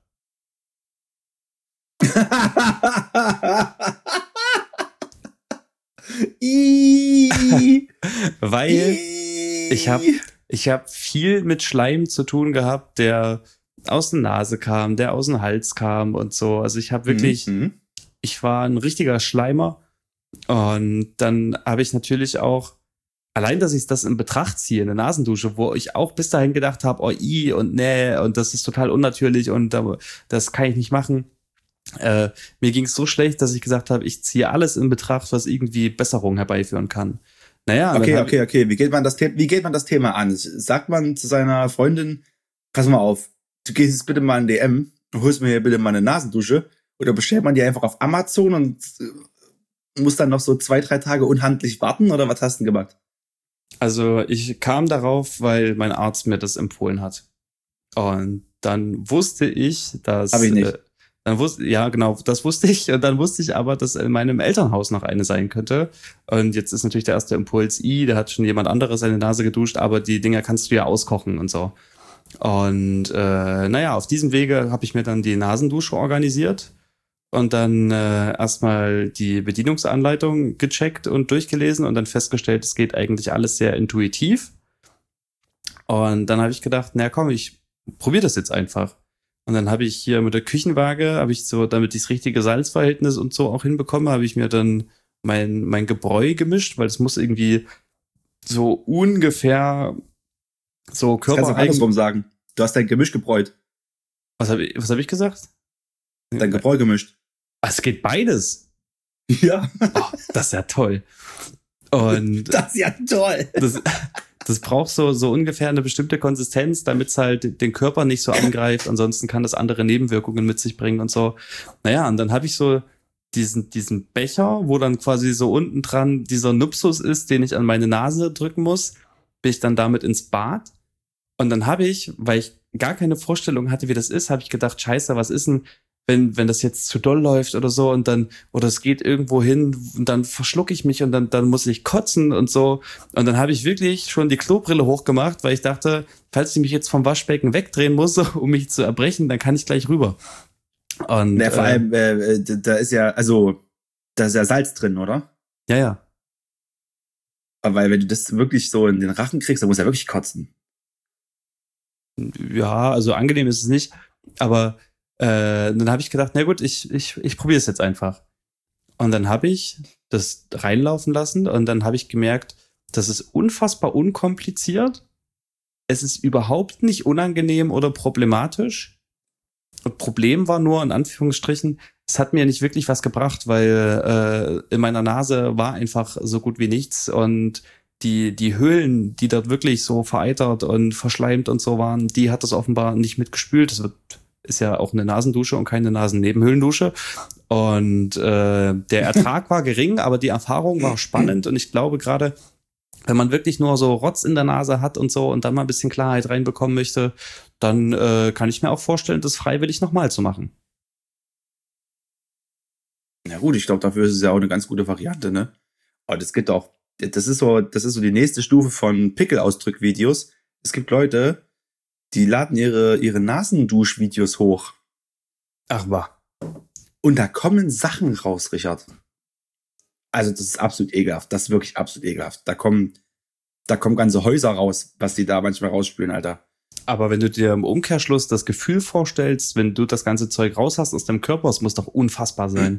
Weil ich habe ich hab viel mit Schleim zu tun gehabt, der aus der Nase kam, der aus dem Hals kam und so. Also ich habe wirklich, mhm. ich war ein richtiger Schleimer. Und dann habe ich natürlich auch, allein, dass ich das in Betracht ziehe, eine Nasendusche, wo ich auch bis dahin gedacht habe, oh, i und nee, und das ist total unnatürlich und das kann ich nicht machen. Äh, mir ging es so schlecht, dass ich gesagt habe, ich ziehe alles in Betracht, was irgendwie Besserung herbeiführen kann. Naja. Okay, okay, okay. Wie geht man das, wie geht man das Thema an? Sagt man zu seiner Freundin, pass mal auf, du gehst jetzt bitte mal in D M und holst mir hier bitte mal eine Nasendusche, oder bestellt man die einfach auf Amazon und muss dann noch so zwei, drei Tage unhandlich warten, oder was hast du denn gemacht? Also ich kam darauf, weil mein Arzt mir das empfohlen hat. Und dann wusste ich, dass... Hab ich nicht. Äh, dann wusste, ja genau, das wusste ich. Und dann wusste ich aber, dass in meinem Elternhaus noch eine sein könnte. Und jetzt ist natürlich der erste Impuls, i, da hat schon jemand anderes seine Nase geduscht, aber die Dinger kannst du ja auskochen und so. Und äh, naja, auf diesem Wege habe ich mir dann die Nasendusche organisiert. Und dann äh, erstmal die Bedienungsanleitung gecheckt und durchgelesen und dann festgestellt, es geht eigentlich alles sehr intuitiv. Und dann habe ich gedacht, na komm, ich probiere das jetzt einfach. Und dann habe ich hier mit der Küchenwaage, habe ich so, damit ich das richtige Salzverhältnis und so auch hinbekomme, habe ich mir dann mein mein Gebräu gemischt, weil es muss irgendwie so ungefähr so Körper. Das kannst du andersrum sagen. Du hast dein Gemisch gebräut. Was habe ich, was hab ich gesagt? Dein Gebräu gemischt. Es geht beides. Ja. Oh, das ist ja toll. Und das ist ja toll. Das, das braucht so, so ungefähr eine bestimmte Konsistenz, damit es halt den Körper nicht so angreift. Ansonsten kann das andere Nebenwirkungen mit sich bringen und so. Naja, und dann habe ich so diesen, diesen Becher, wo dann quasi so unten dran dieser Nupsus ist, den ich an meine Nase drücken muss. Bin ich dann damit ins Bad. Und dann habe ich, weil ich gar keine Vorstellung hatte, wie das ist, habe ich gedacht, scheiße, was ist denn, wenn wenn das jetzt zu doll läuft oder so und dann, oder es geht irgendwo hin und dann verschlucke ich mich und dann dann muss ich kotzen und so. Und dann habe ich wirklich schon die Klobrille hochgemacht, weil ich dachte, falls ich mich jetzt vom Waschbecken wegdrehen muss, um mich zu erbrechen, dann kann ich gleich rüber. Und ja, vor äh, allem, äh, da ist ja, also, da ist ja Salz drin, oder? Ja, ja. Aber weil, wenn du das wirklich so in den Rachen kriegst, dann musst du ja wirklich kotzen. Ja, also angenehm ist es nicht, aber Äh, dann habe ich gedacht, na gut, ich ich ich probiere es jetzt einfach. Und dann habe ich das reinlaufen lassen und dann habe ich gemerkt, das ist unfassbar unkompliziert. Es ist überhaupt nicht unangenehm oder problematisch. Und Problem war nur, in Anführungsstrichen, es hat mir nicht wirklich was gebracht, weil äh, in meiner Nase war einfach so gut wie nichts und die die Höhlen, die dort wirklich so vereitert und verschleimt und so waren, die hat das offenbar nicht mitgespült. Das wird ist ja auch eine Nasendusche und keine Nasennebenhöhlendusche. Und äh, der Ertrag war gering, aber die Erfahrung war spannend. Und ich glaube gerade, wenn man wirklich nur so Rotz in der Nase hat und so und dann mal ein bisschen Klarheit reinbekommen möchte, dann äh, kann ich mir auch vorstellen, das freiwillig nochmal zu machen. gut, ich glaube, dafür ist es ja auch eine ganz gute Variante, ne? Aber das gibt auch, das ist so, das ist so die nächste Stufe von Pickelausdrückvideos. Es gibt Leute, die laden ihre, ihre Nasenduschvideos hoch. Ach, wahr. Und da kommen Sachen raus, Richard. Also, das ist absolut ekelhaft. Das ist wirklich absolut ekelhaft. Da kommen, da kommen ganze Häuser raus, was die da manchmal rausspülen, Alter. Aber wenn du dir im Umkehrschluss das Gefühl vorstellst, wenn du das ganze Zeug raus hast aus deinem Körper, es muss doch unfassbar sein.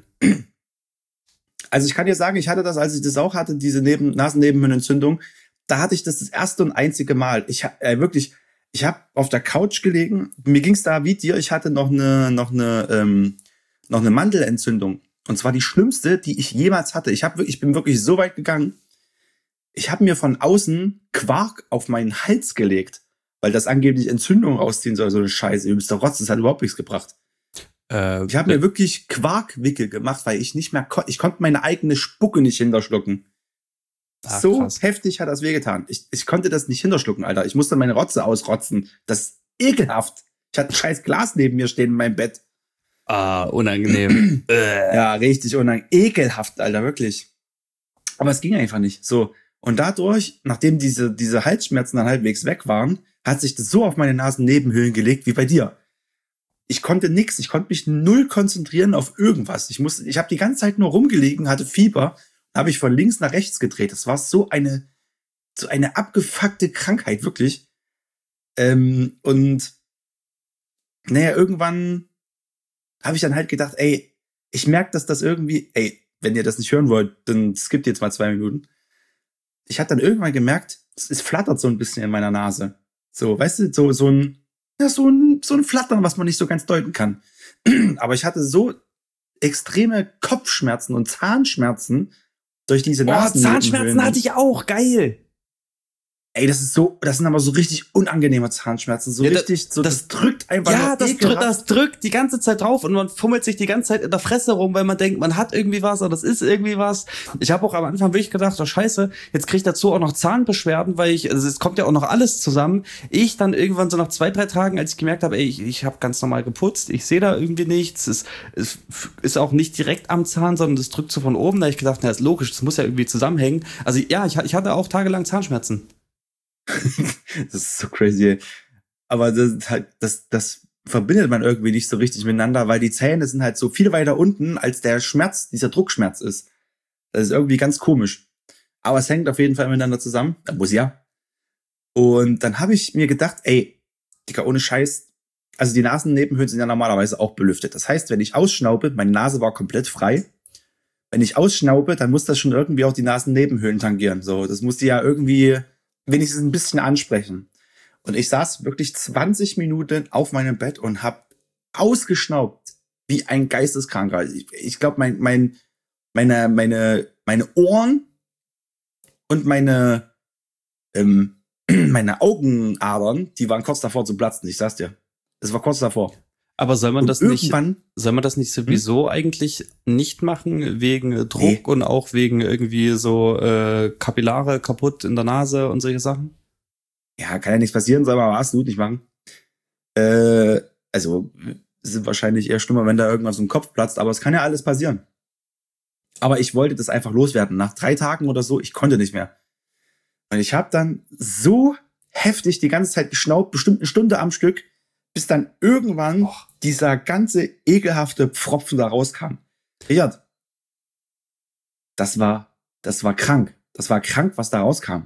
Also ich kann dir sagen, ich hatte das, als ich das auch hatte, diese Neben Nasennebenhöhlenentzündung, da hatte ich das das erste und einzige Mal. Ich äh, wirklich, ich habe auf der Couch gelegen, mir ging's da wie dir, ich hatte noch eine noch eine ähm, noch eine Mandelentzündung und zwar die schlimmste, die ich jemals hatte. Ich habe ich bin wirklich so weit gegangen. Ich habe mir von außen Quark auf meinen Hals gelegt, weil das angeblich Entzündung rausziehen soll, so eine Scheiße. Übelster Rotz, das hat überhaupt nichts gebracht. Äh, Ich habe mir wirklich Quarkwickel gemacht, weil ich nicht mehr konnte. Ich konnte meine eigene Spucke nicht hinterschlucken. Ach, so krass. heftig hat das wehgetan. Ich, ich konnte das nicht hinterschlucken, Alter. Ich musste meine Rotze ausrotzen. Das ist ekelhaft. Ich hatte ein scheiß Glas neben mir stehen in meinem Bett. Ah, unangenehm. äh. Ja, richtig unangenehm. Ekelhaft, Alter, wirklich. Aber es ging einfach nicht. So. Und dadurch, nachdem diese, diese Halsschmerzen dann halbwegs weg waren, hat sich das so auf meine Nasennebenhöhlen gelegt wie bei dir. Ich konnte nix, ich konnte mich null konzentrieren auf irgendwas. Ich musste, ich habe die ganze Zeit nur rumgelegen, hatte Fieber, habe ich von links nach rechts gedreht. Das war so eine, so eine abgefuckte Krankheit, wirklich. Ähm, und naja, irgendwann habe ich dann halt gedacht, ey, ich merke, dass das irgendwie, ey, wenn ihr das nicht hören wollt, dann skippt jetzt mal zwei Minuten. Ich habe dann irgendwann gemerkt, es, es flattert so ein bisschen in meiner Nase. So, weißt du, so, so ein, ja, so ein, so ein Flattern, was man nicht so ganz deuten kann. Aber ich hatte so extreme Kopfschmerzen und Zahnschmerzen durch diese Oh, Nasennebenhöhlen. Zahnschmerzen hatte ich auch, geil. Ey, das ist so, das sind aber so richtig unangenehme Zahnschmerzen. So Ja, richtig, so, das, das- das drückt einfach Ja, nur das, drück, ekelhaft. das drückt die ganze Zeit drauf und man fummelt sich die ganze Zeit in der Fresse rum, weil man denkt, man hat irgendwie was oder das ist irgendwie was. Ich habe auch am Anfang wirklich gedacht, oh scheiße, jetzt krieg ich dazu auch noch Zahnbeschwerden, weil ich, also es kommt ja auch noch alles zusammen. Ich dann irgendwann so nach zwei, drei Tagen, als ich gemerkt habe, ey, ich, ich habe ganz normal geputzt, ich sehe da irgendwie nichts, es, es ist auch nicht direkt am Zahn, sondern das drückt so von oben. Da hab ich gedacht, na, ist logisch, das muss ja irgendwie zusammenhängen. Also ja, ich, ich hatte auch tagelang Zahnschmerzen. Das ist so crazy. Ey. Aber das, ist halt, das, das verbindet man irgendwie nicht so richtig miteinander, weil die Zähne sind halt so viel weiter unten, als der Schmerz, dieser Druckschmerz ist. Das ist irgendwie ganz komisch. Aber es hängt auf jeden Fall miteinander zusammen. Da muss ja. Und dann habe ich mir gedacht, ey, Digga, ohne Scheiß. Also die Nasennebenhöhlen sind ja normalerweise auch belüftet. Das heißt, wenn ich ausschnaube, meine Nase war komplett frei. Wenn ich ausschnaube, dann muss das schon irgendwie auch die Nasennebenhöhlen tangieren. So, das muss die ja irgendwie wenigstens ein bisschen ansprechen. Und ich saß wirklich zwanzig Minuten auf meinem Bett und hab ausgeschnaubt wie ein Geisteskranker. Ich, ich glaube, mein, mein, meine, meine, meine Ohren und meine, ähm, meine Augenadern, die waren kurz davor zu platzen. Ich sag's dir. Es war kurz davor. Aber soll man Und das nicht, irgendwann, soll man das nicht sowieso eigentlich nicht machen, wegen Druck Nee. und auch wegen irgendwie so äh, Kapillare kaputt in der Nase und solche Sachen? ja, kann ja nichts passieren, soll man aber absolut nicht machen. Äh, also, es ist wahrscheinlich eher schlimmer, wenn da irgendwas im Kopf platzt, aber es kann ja alles passieren. Aber ich wollte das einfach loswerden. Nach drei Tagen oder so, ich konnte nicht mehr. Und ich habe dann so heftig die ganze Zeit geschnaubt, bestimmt eine Stunde am Stück, bis dann irgendwann Och. dieser ganze ekelhafte Pfropfen da rauskam. Richard, das war, das war krank. Das war krank, was da rauskam.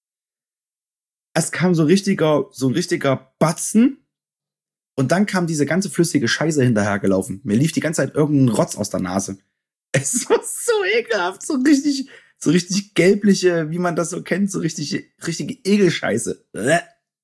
Es kam so richtiger, so ein richtiger Batzen und dann kam diese ganze flüssige Scheiße hinterhergelaufen. Mir lief die ganze Zeit irgendein Rotz aus der Nase. Es war so ekelhaft, so richtig, so richtig gelbliche, wie man das so kennt, so richtig, richtige Ekelscheiße. Bäh.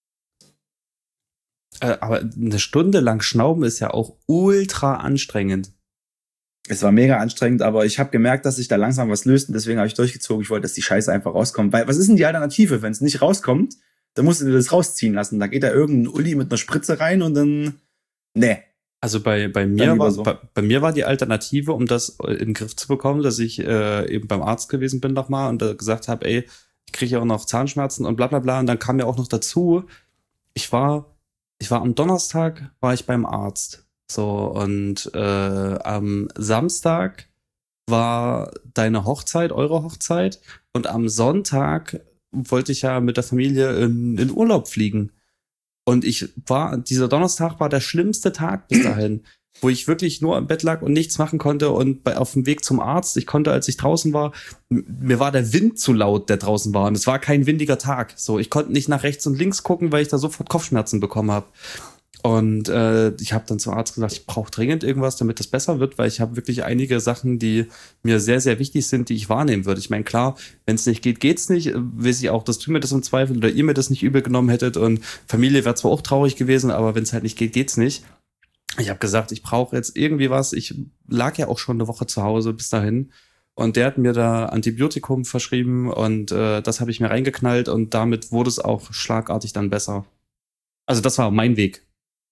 Äh, aber eine Stunde lang schnauben ist ja auch ultra anstrengend. Es war mega anstrengend, aber ich habe gemerkt, dass sich da langsam was löst und deswegen habe ich durchgezogen. Ich wollte, dass die Scheiße einfach rauskommt. Weil was ist denn die Alternative? Wenn es nicht rauskommt, dann musst du dir das rausziehen lassen. Da geht da irgendein Uli mit einer Spritze rein und dann, nee. Also bei, bei mir Dann lieber war so. bei, bei mir war die Alternative, um das in den Griff zu bekommen, dass ich äh, eben beim Arzt gewesen bin nochmal und da gesagt habe, ey, ich kriege ja auch noch Zahnschmerzen und bla bla bla. Und dann kam ja auch noch dazu, ich war, ich war am Donnerstag, war ich beim Arzt. So, und äh, am Samstag war deine Hochzeit, eure Hochzeit. Und am Sonntag wollte ich ja mit der Familie in, in Urlaub fliegen. Und ich war, dieser Donnerstag war der schlimmste Tag bis dahin, wo ich wirklich nur im Bett lag und nichts machen konnte und bei, auf dem Weg zum Arzt, ich konnte, als ich draußen war, mir war der Wind zu laut, der draußen war. Und es war kein windiger Tag. So, ich konnte nicht nach rechts und links gucken, weil ich da sofort Kopfschmerzen bekommen habe. Und äh, ich habe dann zum Arzt gesagt, ich brauche dringend irgendwas, damit das besser wird, weil ich habe wirklich einige Sachen, die mir sehr, sehr wichtig sind, die ich wahrnehmen würde. Ich meine, klar, wenn es nicht geht, geht's nicht. Weiß ich auch, dass du mir das im Zweifel oder ihr mir das nicht übel genommen hättet. Und Familie wäre zwar auch traurig gewesen, aber wenn es halt nicht geht, geht's nicht. Ich habe gesagt, ich brauche jetzt irgendwie was. Ich lag ja auch schon eine Woche zu Hause bis dahin. Und der hat mir da Antibiotikum verschrieben und äh, das habe ich mir reingeknallt und damit wurde es auch schlagartig dann besser. Also das war mein Weg.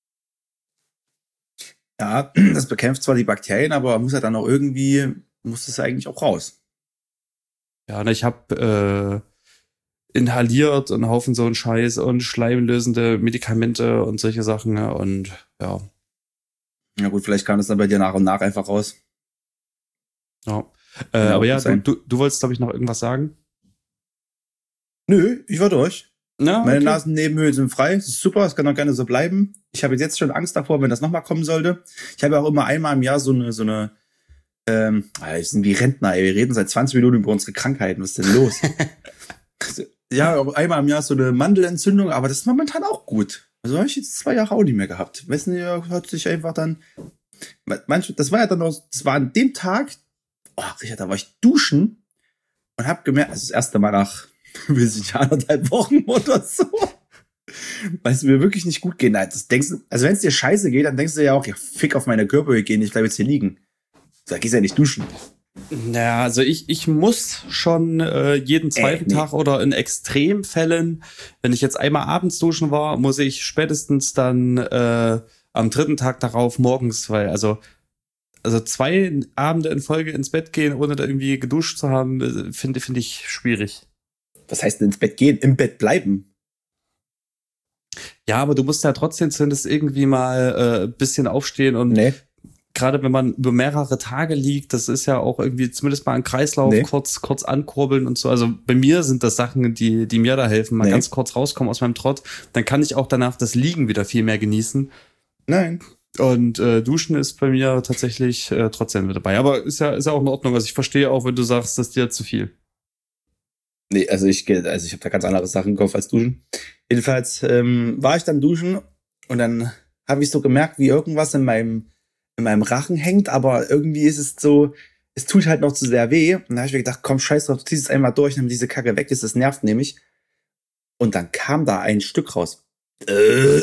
Ja, das bekämpft zwar die Bakterien, aber muss ja dann auch irgendwie, muss es eigentlich auch raus. Ja, und ich habe äh, inhaliert und einen Haufen so einen Scheiß und schleimlösende Medikamente und solche Sachen und ja. Ja gut, vielleicht kam das dann bei dir nach und nach einfach raus. Ja, äh, aber ja, du, du, du wolltest, glaube ich, noch irgendwas sagen? Nö, ich war durch. Ja, Meine okay. Nasennebenhöhlen sind frei. Das ist super, das kann auch gerne so bleiben. Ich habe jetzt schon Angst davor, wenn das nochmal kommen sollte. Ich habe ja auch immer einmal im Jahr so eine, so eine, ähm, wir sind wie Rentner, ey. Wir reden seit zwanzig Minuten über unsere Krankheiten. Was ist denn los? Ja, auch einmal im Jahr so eine Mandelentzündung, aber das ist momentan auch gut. Also habe ich jetzt zwei Jahre auch nicht mehr gehabt. Wissen ihr, hat sich einfach dann, manch, das war ja dann noch, das war an dem Tag, oh, Richard, da war ich duschen und habe gemerkt, also das erste Mal nach, wir sind ja anderthalb Wochen oder so, weil es mir wirklich nicht gut geht. Das denkst du, also wenn es dir scheiße geht, dann denkst du ja auch, ja, fick auf meine Körperhygiene, ich bleib jetzt hier liegen. Da gehst du ja nicht duschen. Ja, also ich, ich muss schon äh, jeden zweiten äh, nee. Tag oder in Extremfällen, wenn ich jetzt einmal abends duschen war, muss ich spätestens dann äh, am dritten Tag darauf morgens, weil also also zwei Abende in Folge ins Bett gehen, ohne da irgendwie geduscht zu haben, finde finde ich schwierig. Was heißt denn ins Bett gehen? Im Bett bleiben? Ja, aber du musst ja trotzdem zumindest irgendwie mal ein äh, bisschen aufstehen und Nee. Gerade wenn man über mehrere Tage liegt, das ist ja auch irgendwie zumindest mal einen Kreislauf Nee. kurz kurz ankurbeln und so. Also bei mir sind das Sachen, die die mir da helfen. Mal Nee. ganz kurz rauskommen aus meinem Trott. Dann kann ich auch danach das Liegen wieder viel mehr genießen. Nein. Und äh, Duschen ist bei mir tatsächlich äh, trotzdem mit dabei. Aber ist ja ist ja auch in Ordnung. Also ich verstehe auch, wenn du sagst, das ist dir zu viel. Nee, also ich also ich habe da ganz andere Sachen im Kopf als duschen. Jedenfalls ähm, war ich dann duschen und dann habe ich so gemerkt, wie irgendwas in meinem in meinem Rachen hängt, aber irgendwie ist es so, es tut halt noch zu sehr weh. Und da habe ich mir gedacht, komm, scheiß drauf, du ziehst es einmal durch, damit diese Kacke weg ist, das nervt nämlich. Und dann kam da ein Stück raus. Äh.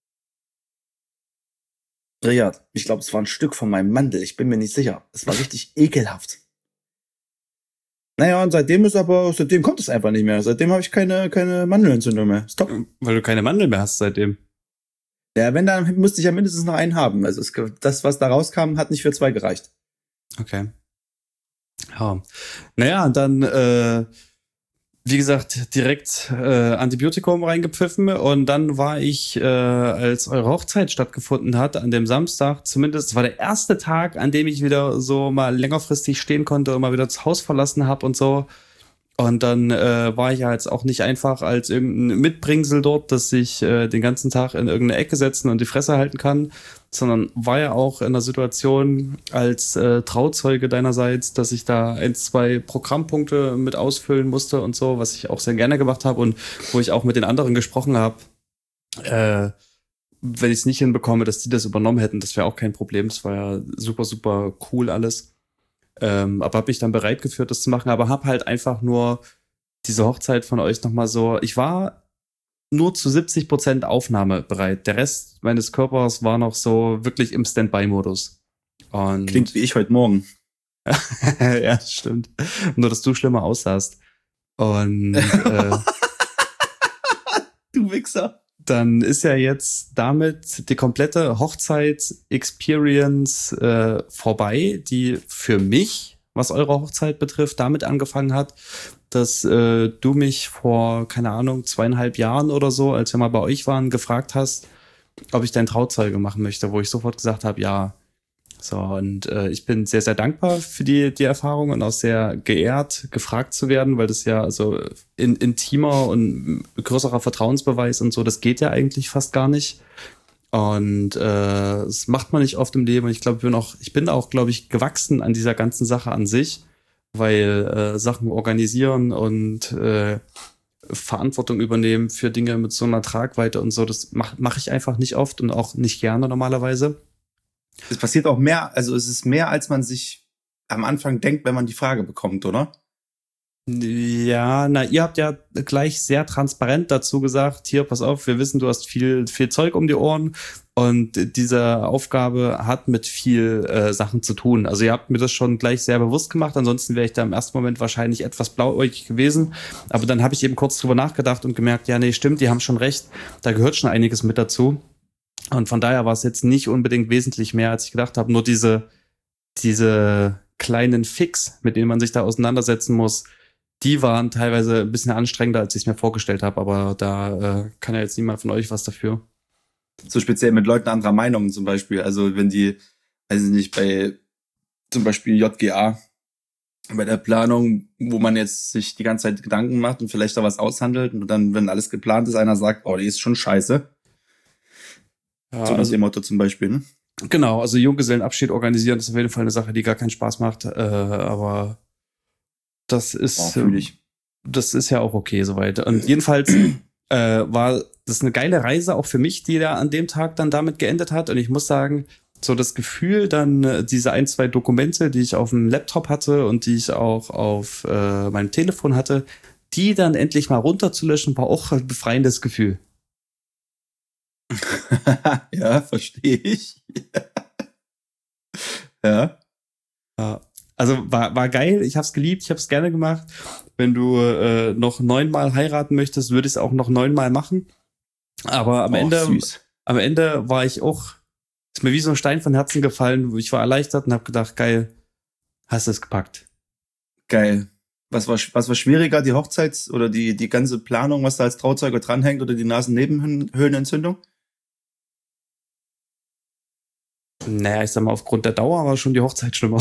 Richard, ich glaube, es war ein Stück von meinem Mandel, ich bin mir nicht sicher. Es war richtig ekelhaft. Naja, und seitdem ist aber, seitdem kommt es einfach nicht mehr. Seitdem habe ich keine, keine Mandelentzündung mehr. Stop. Weil du keine Mandeln mehr hast seitdem. Ja, wenn, dann müsste ich ja mindestens noch einen haben. Also es, das, was da rauskam, hat nicht für zwei gereicht. Okay. Ja. Naja, dann, äh, wie gesagt, direkt äh, Antibiotikum reingepfiffen und dann war ich, äh, als eure Hochzeit stattgefunden hat, an dem Samstag, zumindest, es war der erste Tag, an dem ich wieder so mal längerfristig stehen konnte und mal wieder das Haus verlassen habe und so. Und dann äh, war ich ja jetzt auch nicht einfach als irgendein Mitbringsel dort, dass ich äh, den ganzen Tag in irgendeine Ecke setzen und die Fresse halten kann, sondern war ja auch in der Situation als äh, Trauzeuge deinerseits, dass ich da ein, zwei Programmpunkte mit ausfüllen musste und so, was ich auch sehr gerne gemacht habe und wo ich auch mit den anderen gesprochen habe, äh, wenn ich es nicht hinbekomme, dass die das übernommen hätten, das wäre auch kein Problem. Das war ja super, super cool alles. Ähm, aber habe mich dann bereit geführt, das zu machen, aber habe halt einfach nur diese Hochzeit von euch nochmal so, ich war nur zu siebzig Prozent aufnahmebereit. Der Rest meines Körpers war noch so wirklich im Standby-Modus. Und Klingt wie ich heute Morgen. ja, stimmt. Nur, dass du schlimmer aussahst. Und äh, du Wichser. Dann ist ja jetzt damit die komplette Hochzeits-Experience äh, vorbei, die für mich, was eure Hochzeit betrifft, damit angefangen hat, dass äh, du mich vor, keine Ahnung, zweieinhalb Jahren oder so, als wir mal bei euch waren, gefragt hast, ob ich dein Trauzeuge machen möchte, wo ich sofort gesagt habe, ja, So, und äh, ich bin sehr, sehr dankbar für die, die Erfahrung und auch sehr geehrt, gefragt zu werden, weil das ja also in, intimer und größerer Vertrauensbeweis und so, das geht ja eigentlich fast gar nicht. Und äh, das macht man nicht oft im Leben. Und ich glaube, ich bin auch, ich bin auch, glaube ich, gewachsen an dieser ganzen Sache an sich, weil äh, Sachen organisieren und äh, Verantwortung übernehmen für Dinge mit so einer Tragweite und so, das mache mach ich einfach nicht oft und auch nicht gerne normalerweise. Es passiert auch mehr, also es ist mehr, als man sich am Anfang denkt, wenn man die Frage bekommt, oder? Ja, na, ihr habt ja gleich sehr transparent dazu gesagt, hier, pass auf, wir wissen, du hast viel, viel Zeug um die Ohren und diese Aufgabe hat mit viel äh, Sachen zu tun. Also ihr habt mir das schon gleich sehr bewusst gemacht, ansonsten wäre ich da im ersten Moment wahrscheinlich etwas blauäugig gewesen. Aber dann habe ich eben kurz drüber nachgedacht und gemerkt, ja, nee, stimmt, die haben schon recht, da gehört schon einiges mit dazu. Und von daher war es jetzt nicht unbedingt wesentlich mehr, als ich gedacht habe, nur diese, diese kleinen Fix, mit denen man sich da auseinandersetzen muss, die waren teilweise ein bisschen anstrengender, als ich es mir vorgestellt habe, aber da äh, kann ja jetzt niemand von euch was dafür. So speziell mit Leuten anderer Meinung zum Beispiel. Also wenn die, weiß ich nicht, bei zum Beispiel J G A, bei der Planung, wo man jetzt sich die ganze Zeit Gedanken macht und vielleicht da was aushandelt und dann, wenn alles geplant ist, einer sagt, oh, die ist schon scheiße. Ja, so nach also, dem Motto zum Beispiel, ne? Genau, also Junggesellenabschied organisieren ist auf jeden Fall eine Sache, die gar keinen Spaß macht, äh, aber das ist, oh, das ist ja auch okay soweit. Und jedenfalls äh, war das eine geile Reise auch für mich, die da an dem Tag dann damit geendet hat. Und ich muss sagen, so das Gefühl, dann äh, diese ein, zwei Dokumente, die ich auf dem Laptop hatte und die ich auch auf äh, meinem Telefon hatte, die dann endlich mal runterzulöschen, war auch ein befreiendes Gefühl. Ja, verstehe ich. Ja. Ja. Also war, war geil, ich hab's geliebt, ich hab's gerne gemacht. Wenn du äh, noch neunmal heiraten möchtest, würde ich es auch noch neunmal machen. Aber am, oh, Ende, süß. am Ende war ich auch, ist mir wie so ein Stein von Herzen gefallen. Ich war erleichtert und hab gedacht, geil, hast du es gepackt. Geil. Was war, was war schwieriger, die Hochzeits- oder die, die ganze Planung, was da als Trauzeuge dranhängt oder die Nasennebenhöhlenentzündung? Naja, ich sag mal, aufgrund der Dauer war schon die Hochzeit schlimmer.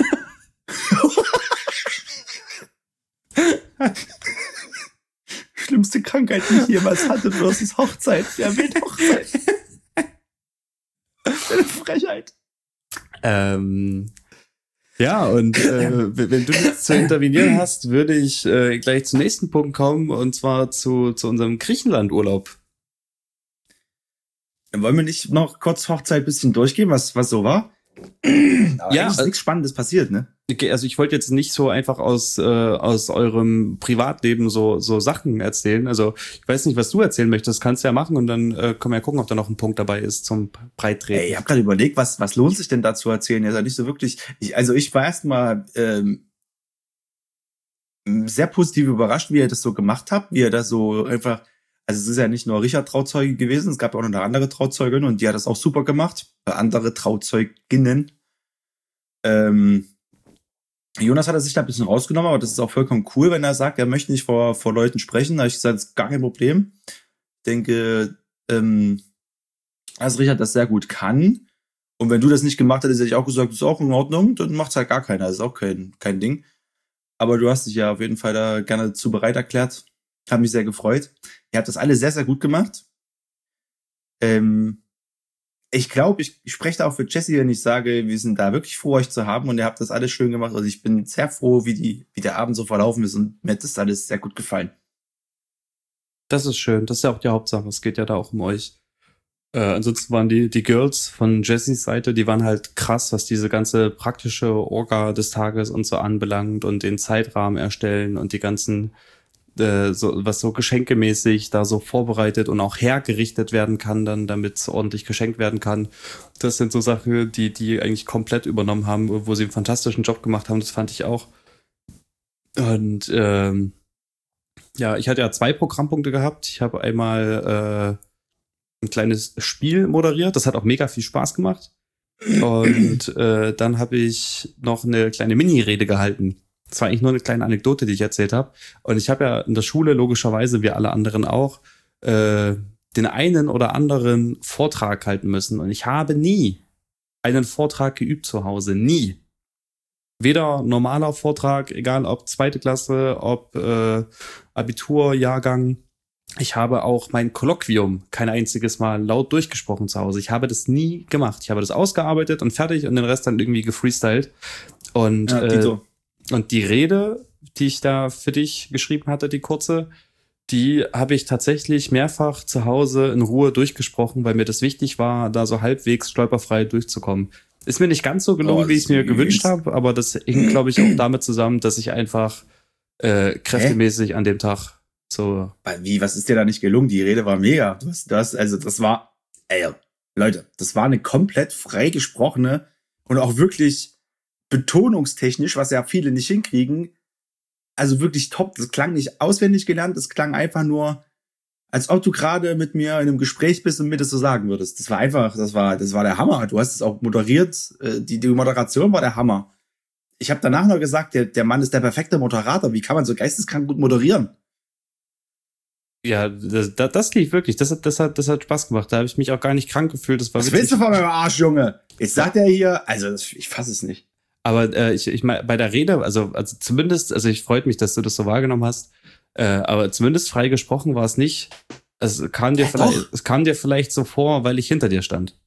Schlimmste Krankheit, die ich jemals hatte, du hast es Hochzeit. Ja, wen Hochzeit? Eine Frechheit. Ähm, ja, und äh, wenn du nichts zu intervenieren hast, würde ich äh, gleich zum nächsten Punkt kommen, und zwar zu, zu unserem Griechenland-Urlaub. Wollen wir nicht noch kurz Hochzeit ein bisschen durchgehen, was, was so war? Aber ja, ist nichts Spannendes passiert, ne? Okay, also ich wollte jetzt nicht so einfach aus äh, aus eurem Privatleben so so Sachen erzählen. Also ich weiß nicht, was du erzählen möchtest, kannst du ja machen und dann äh, können wir ja gucken, ob da noch ein Punkt dabei ist zum Breittreten. Ey, ich habe gerade überlegt, was was lohnt sich denn da zu erzählen? Ja, ist ja nicht so wirklich. Ich, also ich war erstmal ähm, sehr positiv überrascht, wie ihr das so gemacht habt, wie ihr das so einfach. Also es ist ja nicht nur Richard Trauzeuge gewesen, es gab ja auch noch eine andere Trauzeugin und die hat das auch super gemacht. Andere Trauzeuginnen. Ähm, Jonas hat sich da ein bisschen rausgenommen, aber das ist auch vollkommen cool, wenn er sagt, er möchte nicht vor, vor Leuten sprechen. Da habe ich gesagt, das ist gar kein Problem. Ich denke, ähm, dass Richard das sehr gut kann. Und wenn du das nicht gemacht hättest, hätte ich auch gesagt, das ist auch in Ordnung, dann macht's halt gar keiner. Das ist auch kein, kein Ding. Aber du hast dich ja auf jeden Fall da gerne zu bereit erklärt. Hat mich sehr gefreut. Ihr habt das alle sehr, sehr gut gemacht. Ähm, ich glaube, ich, ich spreche da auch für Jesse, wenn ich sage, wir sind da wirklich froh, euch zu haben und ihr habt das alles schön gemacht. Also ich bin sehr froh, wie die, wie der Abend so verlaufen ist und mir hat das alles sehr gut gefallen. Das ist schön. Das ist ja auch die Hauptsache. Es geht ja da auch um euch. Äh, ansonsten waren die, die Girls von Jessys Seite, die waren halt krass, was diese ganze praktische Orga des Tages und so anbelangt und den Zeitrahmen erstellen und die ganzen so, was so geschenkemäßig da so vorbereitet und auch hergerichtet werden kann, dann, damit es ordentlich geschenkt werden kann. Das sind so Sachen, die, die eigentlich komplett übernommen haben, wo sie einen fantastischen Job gemacht haben. Das fand ich auch. Und ähm, ja, ich hatte ja zwei Programmpunkte gehabt. Ich habe einmal äh, ein kleines Spiel moderiert. Das hat auch mega viel Spaß gemacht. Und äh, dann habe ich noch eine kleine Mini-Rede gehalten. Das war eigentlich nur eine kleine Anekdote, die ich erzählt habe. Und ich habe ja in der Schule, logischerweise, wie alle anderen auch, äh, den einen oder anderen Vortrag halten müssen. Und ich habe nie einen Vortrag geübt zu Hause. Nie. Weder normaler Vortrag, egal ob zweite Klasse, ob äh, Abiturjahrgang. Ich habe auch mein Kolloquium kein einziges Mal laut durchgesprochen zu Hause. Ich habe das nie gemacht. Ich habe das ausgearbeitet und fertig und den Rest dann irgendwie gefreestylt. Und, Ja, äh, und die Rede, die ich da für dich geschrieben hatte, die kurze, die habe ich tatsächlich mehrfach zu Hause in Ruhe durchgesprochen, weil mir das wichtig war, da so halbwegs stolperfrei durchzukommen. Ist mir nicht ganz so gelungen, Oh, wie ich es mir süß. gewünscht habe, aber das hing, glaube ich, auch damit zusammen, dass ich einfach äh, kräftemäßig an dem Tag so... Wie, was ist dir da nicht gelungen? Die Rede war mega. Du hast, du hast, also das war, ey, Leute, das war eine komplett frei gesprochene und auch wirklich betonungstechnisch, was ja viele nicht hinkriegen, also wirklich top. Das klang nicht auswendig gelernt, das klang einfach nur, als ob du gerade mit mir in einem Gespräch bist und mir das so sagen würdest. Das war einfach, das war, das war der Hammer. Du hast es auch moderiert, die, die Moderation war der Hammer. Ich habe danach noch gesagt, der, der Mann ist der perfekte Moderator. Wie kann man so geisteskrank gut moderieren? Ja, das, das lief wirklich. Das hat, das hat, das hat Spaß gemacht. Da habe ich mich auch gar nicht krank gefühlt. Das war Was witzig. willst du von meinem Arsch, Junge? Jetzt sagt er hier, also das, ich fasse es nicht. Aber äh, ich, ich meine, bei der Rede, also, also zumindest, also ich freut mich, dass du das so wahrgenommen hast, äh, aber zumindest frei gesprochen war es nicht. Es kam dir Ja, vielleicht, es kam dir vielleicht so vor, weil ich hinter dir stand.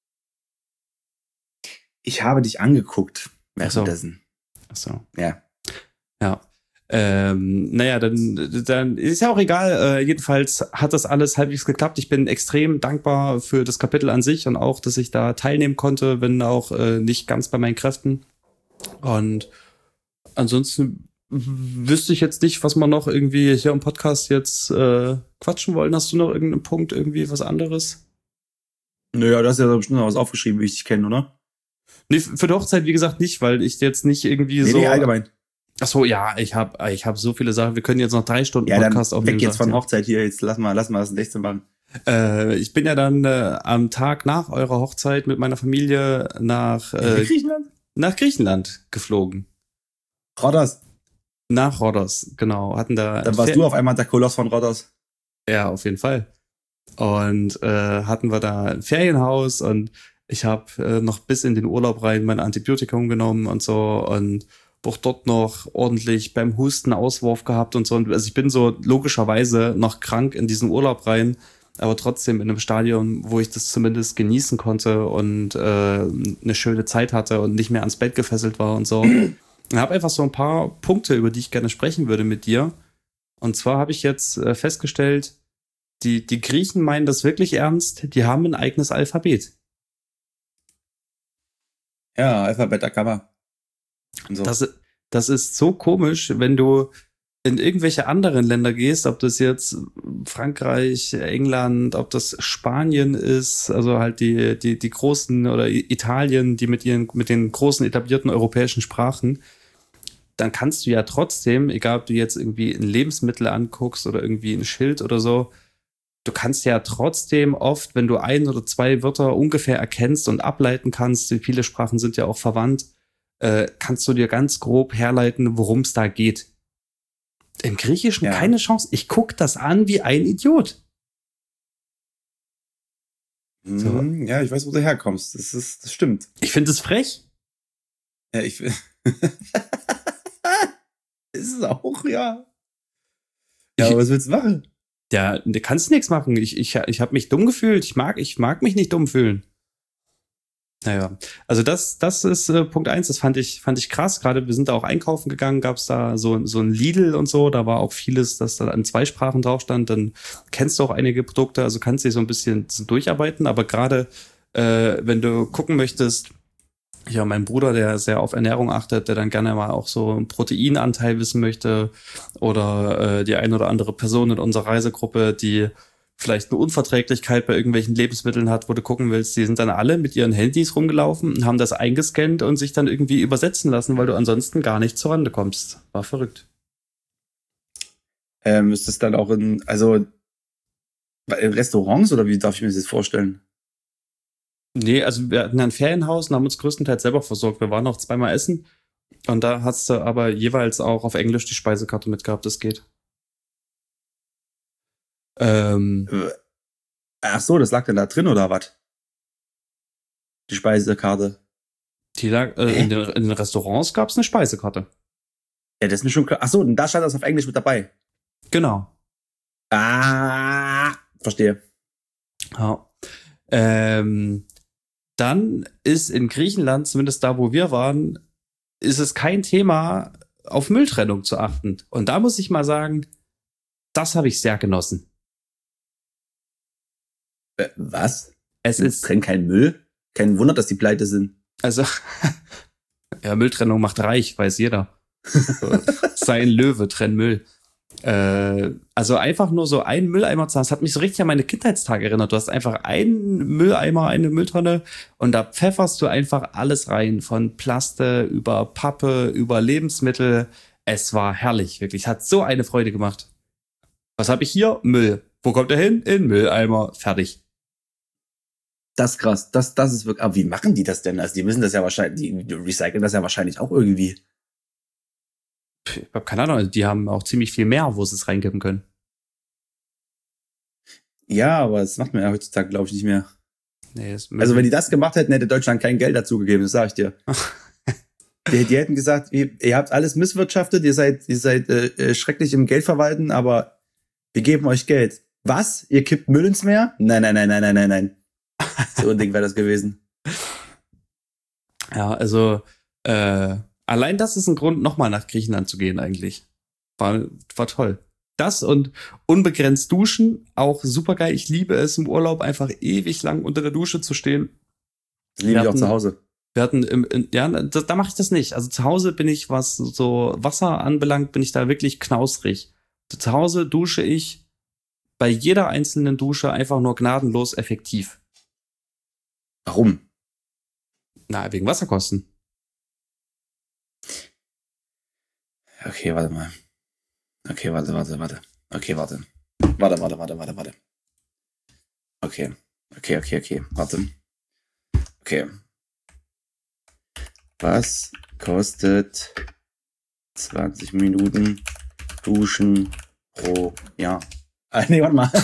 Ich habe dich angeguckt währenddessen. Ach so. Ja. Ja. Ähm, naja, dann, dann ist ja auch egal. Äh, jedenfalls hat das alles halbwegs geklappt. Ich bin extrem dankbar für das Kapitel an sich und auch, dass ich da teilnehmen konnte, wenn auch äh, nicht ganz bei meinen Kräften. Und ansonsten wüsste ich jetzt nicht, was wir noch irgendwie hier im Podcast jetzt äh, quatschen wollen. Hast du noch irgendeinen Punkt, irgendwie was anderes? Naja, du hast ja bestimmt noch was aufgeschrieben, wie ich dich kenne, oder? Nee, für die Hochzeit, wie gesagt, nicht, weil ich jetzt nicht irgendwie nee, so... Nee, allgemein. Ach so, ja, ich habe ich hab so viele Sachen. Wir können jetzt noch drei Stunden ja, Podcast dann aufnehmen. weg jetzt von ja. Hochzeit hier. Jetzt lass mal, lass mal das nächste machen. Äh, ich bin ja dann äh, am Tag nach eurer Hochzeit mit meiner Familie nach äh, Griechenland? nach Griechenland geflogen. Rhodos. Nach Rhodos, genau. Hatten da. Dann warst Fer- du auf einmal der Koloss von Rhodos. Ja, auf jeden Fall. Und äh, hatten wir da ein Ferienhaus und ich habe äh, noch bis in den Urlaub rein mein Antibiotikum genommen und so und auch dort noch ordentlich beim Husten Auswurf gehabt und so. Also ich bin so logischerweise noch krank in diesen Urlaub rein, aber trotzdem in einem Stadion, wo ich das zumindest genießen konnte und äh, eine schöne Zeit hatte und nicht mehr ans Bett gefesselt war und so. Ich habe einfach so ein paar Punkte, über die ich gerne sprechen würde mit dir. Und zwar habe ich jetzt äh, festgestellt, die, die Griechen meinen das wirklich ernst, die haben ein eigenes Alphabet. Ja, Alphabet Akaba. So. Das, das ist so komisch, wenn du in irgendwelche anderen Länder gehst, ob das jetzt Frankreich, England, ob das Spanien ist, also halt die, die, die großen oder Italien, die mit ihren, mit den großen etablierten europäischen Sprachen, dann kannst du ja trotzdem, egal ob du jetzt irgendwie ein Lebensmittel anguckst oder irgendwie ein Schild oder so, du kannst ja trotzdem oft, wenn du ein oder zwei Wörter ungefähr erkennst und ableiten kannst, viele Sprachen sind ja auch verwandt, äh, kannst du dir ganz grob herleiten, worum es da geht. Im Griechischen ja. keine Chance. Ich guck das an wie ein Idiot. So. Ja, ich weiß, wo du herkommst. Das ist, das stimmt. Ich finde es frech. Ja, ich ist es auch, ja. Ja, aber was willst du machen? Ja, du kannst nichts machen. Ich, ich, ich habe mich dumm gefühlt. Ich mag, ich mag mich nicht dumm fühlen. Naja, also das, das ist äh, Punkt eins. Das fand ich, fand ich krass. Gerade wir sind da auch einkaufen gegangen, gab es da so, so ein Lidl und so. Da war auch vieles, das da in zwei Sprachen drauf stand. Dann kennst du auch einige Produkte, also kannst dich so ein bisschen durcharbeiten. Aber gerade äh, wenn du gucken möchtest, ja, mein Bruder, der sehr auf Ernährung achtet, der dann gerne mal auch so einen Proteinanteil wissen möchte oder äh, die ein oder andere Person in unserer Reisegruppe, die vielleicht eine Unverträglichkeit bei irgendwelchen Lebensmitteln hat, wo du gucken willst, die sind dann alle mit ihren Handys rumgelaufen und haben das eingescannt und sich dann irgendwie übersetzen lassen, weil du ansonsten gar nicht zur Rande kommst. War verrückt. Ähm, ist das dann auch in, also in Restaurants oder wie darf ich mir das jetzt vorstellen? Nee, also wir hatten ein Ferienhaus und haben uns größtenteils selber versorgt. Wir waren noch zweimal essen und da hast du aber jeweils auch auf Englisch die Speisekarte mitgehabt, das geht. Ähm, Ach so, das lag dann da drin oder was? Die Speisekarte. Die lag, äh, in, den, in den Restaurants gab es eine Speisekarte. Ja, das ist mir schon klar. Achso, und da stand das auf Englisch mit dabei. Genau. Ah, verstehe. Ja. Ähm, dann ist in Griechenland, zumindest da, wo wir waren, ist es kein Thema, auf Mülltrennung zu achten. Und da muss ich mal sagen, das habe ich sehr genossen. Äh, was? Es ist Trennen kein Müll? Kein Wunder, dass die pleite sind. Also, ja, Mülltrennung macht reich, weiß jeder. Sein Löwe, trenn Müll. Äh, also einfach nur so ein Mülleimer zu haben, das hat mich so richtig an meine Kindheitstage erinnert. Du hast einfach einen Mülleimer, eine Mülltonne und da pfefferst du einfach alles rein, von Plaste über Pappe, über Lebensmittel. Es war herrlich, wirklich. Hat so eine Freude gemacht. Was habe ich hier? Müll. Wo kommt er hin? In Mülleimer. Fertig. Das ist krass. Das, das ist wirklich. Aber wie machen die das denn? Also die müssen das ja wahrscheinlich, die recyceln das ja wahrscheinlich auch irgendwie. Ich habe keine Ahnung, die haben auch ziemlich viel mehr, wo sie es reinkippen können. Ja, aber das macht man ja heutzutage, glaube ich, nicht mehr. Nee, das also wenn die das gemacht hätten, hätte Deutschland kein Geld dazu gegeben, das sage ich dir. die, die hätten gesagt, ihr, ihr habt alles misswirtschaftet, ihr seid, ihr seid äh, schrecklich im Geldverwalten, aber wir geben euch Geld. Was? Ihr kippt Müll ins Meer? Nein, nein, nein, nein, nein, nein, nein. So ein Ding wäre das gewesen. Ja, also äh, allein das ist ein Grund, nochmal nach Griechenland zu gehen eigentlich. War, war toll. Das und unbegrenzt duschen, auch super geil. Ich liebe es im Urlaub einfach ewig lang unter der Dusche zu stehen. Das liebe ich auch zu Hause. Wir hatten, im, in, ja, da, da mache ich das nicht. Also zu Hause bin ich, was so Wasser anbelangt, bin ich da wirklich knausrig. Zu Hause dusche ich bei jeder einzelnen Dusche einfach nur gnadenlos effektiv. Warum? Na, wegen Wasserkosten. Okay, warte mal. Okay, warte, warte, warte. Okay, warte. Warte, warte, warte, warte, warte. Okay. Okay, okay, okay. Warte. Okay. Was kostet zwanzig Minuten Duschen pro Jahr? Ah, nee, warte mal.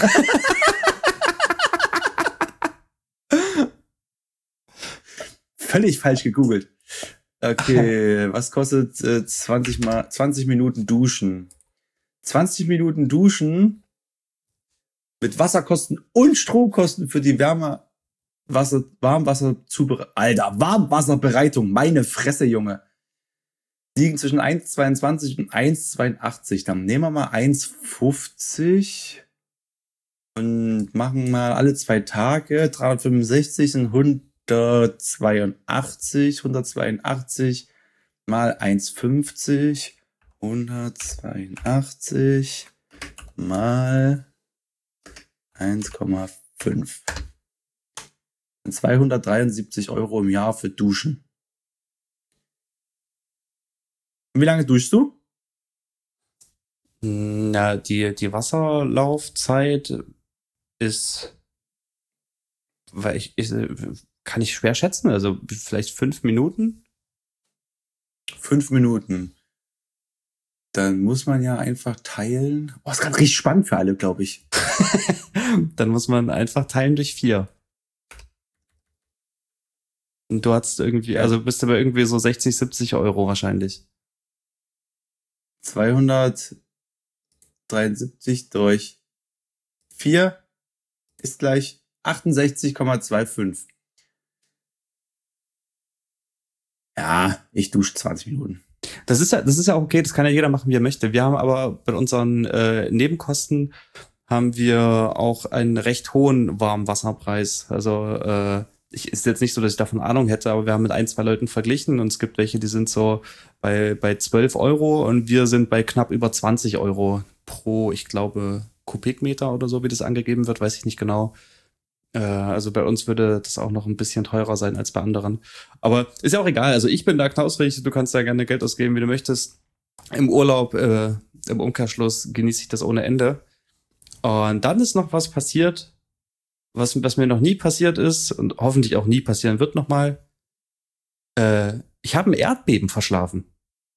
Völlig falsch gegoogelt. Okay, was kostet äh, zwanzig mal zwanzig Minuten Duschen? zwanzig Minuten Duschen mit Wasserkosten und Stromkosten für die Wärme Wasser, Warmwasserzubereitung. Alter, Warmwasserbereitung, meine Fresse, Junge. Liegen zwischen eins Komma zweiundzwanzig und eins Komma zweiundachtzig. Dann nehmen wir mal eins Komma fünfzig und machen mal alle zwei Tage. dreihundertfünfundsechzig sind hundertzweiundachtzig. hundertzweiundachtzig mal eins Komma fünfzig. hundertzweiundachtzig mal eins Komma fünf. zweihundertdreiundsiebzig Euro im Jahr für Duschen. Und wie lange duschst du? Na, die, die Wasserlaufzeit ist, weil ich, ich, kann ich schwer schätzen, also vielleicht fünf Minuten? Fünf Minuten. Dann muss man ja einfach teilen. Oh, ist gerade richtig spannend für alle, glaube ich. Dann muss man einfach teilen durch vier. Und du hast irgendwie, also bist du bei irgendwie so sechzig, siebzig Euro wahrscheinlich. zweihundertdreiundsiebzig durch vier ist gleich achtundsechzig Komma fünfundzwanzig. Ja, ich dusche zwanzig Minuten. Das ist ja, das ist ja auch okay, das kann ja jeder machen, wie er möchte. Wir haben aber bei unseren äh, Nebenkosten haben wir auch einen recht hohen Warmwasserpreis. Also äh, ich, ist jetzt nicht so, dass ich davon Ahnung hätte, aber wir haben mit ein, zwei Leuten verglichen und es gibt welche, die sind so bei bei zwölf Euro und wir sind bei knapp über zwanzig Euro pro, ich glaube, Kubikmeter oder so, wie das angegeben wird, weiß ich nicht genau. Äh, also bei uns würde das auch noch ein bisschen teurer sein als bei anderen. Aber ist ja auch egal. Also ich bin da knausrig, du kannst da gerne Geld ausgeben, wie du möchtest. Im Urlaub, äh, im Umkehrschluss genieße ich das ohne Ende. Und dann ist noch was passiert, was, was mir noch nie passiert ist und hoffentlich auch nie passieren wird nochmal. Äh, ich habe ein Erdbeben verschlafen.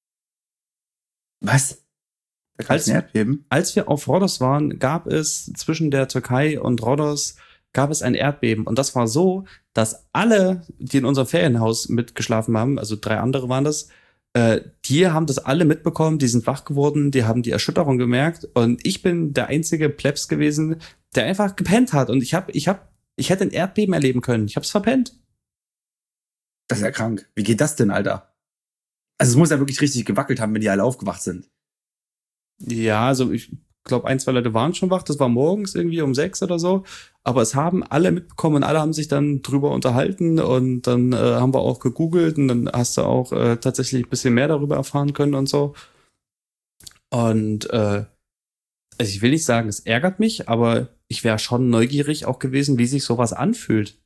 Was? Da als, ein Erdbeben? Als wir auf Rhodos waren, gab es zwischen der Türkei und Rhodos gab es ein Erdbeben. Und das war so, dass alle, die in unserem Ferienhaus mitgeschlafen haben, also drei andere waren das, äh, die haben das alle mitbekommen, die sind wach geworden, die haben die Erschütterung gemerkt. Und ich bin der einzige Plebs gewesen, der einfach gepennt hat. Und ich hab, ich hab, ich hätte ein Erdbeben erleben können. Ich hab's verpennt. Das ist ja krank. Wie geht das denn, Alter? Also es muss ja wirklich richtig gewackelt haben, wenn die alle aufgewacht sind. Ja, also ich glaube, ein, zwei Leute waren schon wach. Das war morgens irgendwie um sechs oder so. Aber es haben alle mitbekommen und alle haben sich dann drüber unterhalten. Und dann äh, haben wir auch gegoogelt und dann hast du auch äh, tatsächlich ein bisschen mehr darüber erfahren können und so. Und äh, also ich will nicht sagen, es ärgert mich, aber ich wäre schon neugierig auch gewesen, wie sich sowas anfühlt.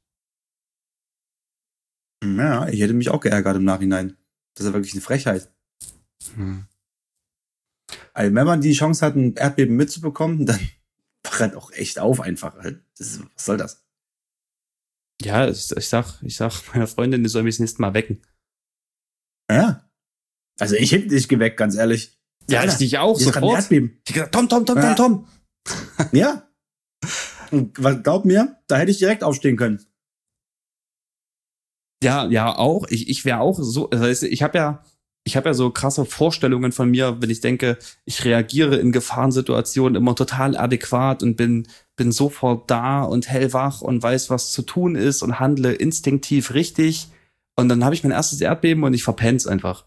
Ja, ich hätte mich auch geärgert im Nachhinein. Das ist ja wirklich eine Frechheit. Hm. Also wenn man die Chance hat, ein Erdbeben mitzubekommen, dann brennt auch echt auf einfach. Das ist, was soll das? Ja, ich, ich sag, ich sag meiner Freundin, die soll mich das nächste Mal wecken. Ja. Also ich hätte dich geweckt, ganz ehrlich. Ja, Alter, ich dich auch sofort. Ein Erdbeben. Ich gesagt, Tom, Tom, Tom, ja. Tom, Tom. Ja. Und glaub mir, da hätte ich direkt aufstehen können. Ja, ja, auch. Ich, ich wäre auch so, also ich habe ja, ich habe ja so krasse Vorstellungen von mir, wenn ich denke, ich reagiere in Gefahrensituationen immer total adäquat und bin, bin sofort da und hellwach und weiß, was zu tun ist und handle instinktiv richtig. Und dann habe ich mein erstes Erdbeben und ich verpenn's einfach.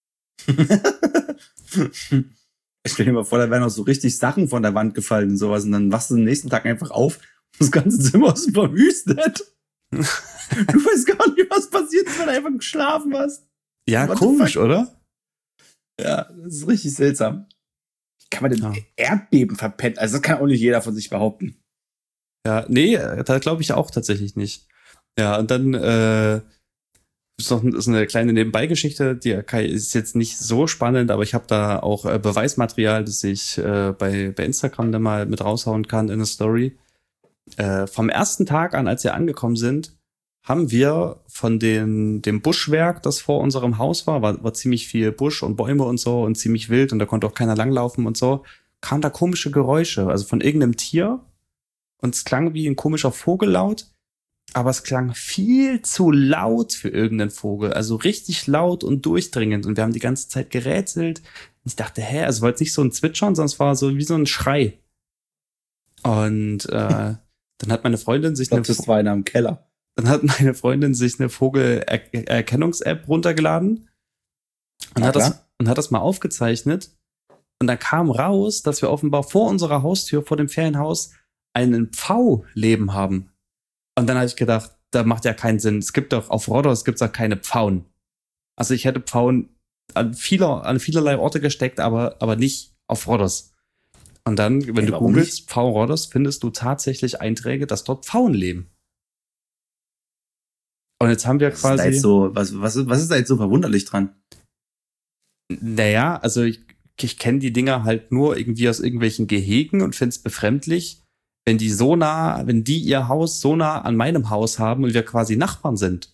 Ich stell dir mal vor, da wären auch so richtig Sachen von der Wand gefallen und sowas. Und dann wachst du den nächsten Tag einfach auf und das ganze Zimmer ist verwüstet. Du weißt gar nicht, was passiert ist, wenn du einfach geschlafen hast. Ja, What komisch, oder? Ja, das ist richtig seltsam. Wie kann man denn ja. Erdbeben verpennen? Also das kann auch nicht jeder von sich behaupten. Ja, nee, da glaube ich auch tatsächlich nicht. Ja, und dann äh, ist noch ist eine kleine Nebenbeigeschichte, die ist jetzt nicht so spannend, aber ich habe da auch äh, Beweismaterial, das ich äh, bei, bei Instagram dann mal mit raushauen kann in eine Story. Äh, vom ersten Tag an, als wir angekommen sind, haben wir von den, dem Buschwerk, das vor unserem Haus war, war, war ziemlich viel Busch und Bäume und so und ziemlich wild und da konnte auch keiner langlaufen und so, kamen da komische Geräusche, also von irgendeinem Tier und es klang wie ein komischer Vogellaut, aber es klang viel zu laut für irgendeinen Vogel, also richtig laut und durchdringend und wir haben die ganze Zeit gerätselt. Ich dachte, hä, also war jetzt nicht so ein Zwitschern, sondern es war so wie so ein Schrei. Und äh, dann hat meine Freundin sich ich glaub, eine das war einer im Keller. Dann hat meine Freundin sich eine Vogelerkennungs-App runtergeladen und hat, das, und hat das mal aufgezeichnet. Und dann kam raus, dass wir offenbar vor unserer Haustür, vor dem Ferienhaus, einen Pfau-Leben haben. Und dann habe ich gedacht, da macht ja keinen Sinn. Es gibt doch, auf Rhodos gibt es auch keine Pfauen. Also ich hätte Pfauen an, vieler, an vielerlei Orte gesteckt, aber, aber nicht auf Rhodos. Und dann, wenn hey, du googelst Pfau Rhodos, findest du tatsächlich Einträge, dass dort Pfauen leben. Und jetzt haben wir was quasi. Ist da jetzt so, was, was, was ist da jetzt so verwunderlich dran? Naja, also ich, ich kenne die Dinger halt nur irgendwie aus irgendwelchen Gehegen und finde es befremdlich, wenn die so nah, wenn die ihr Haus so nah an meinem Haus haben und wir quasi Nachbarn sind.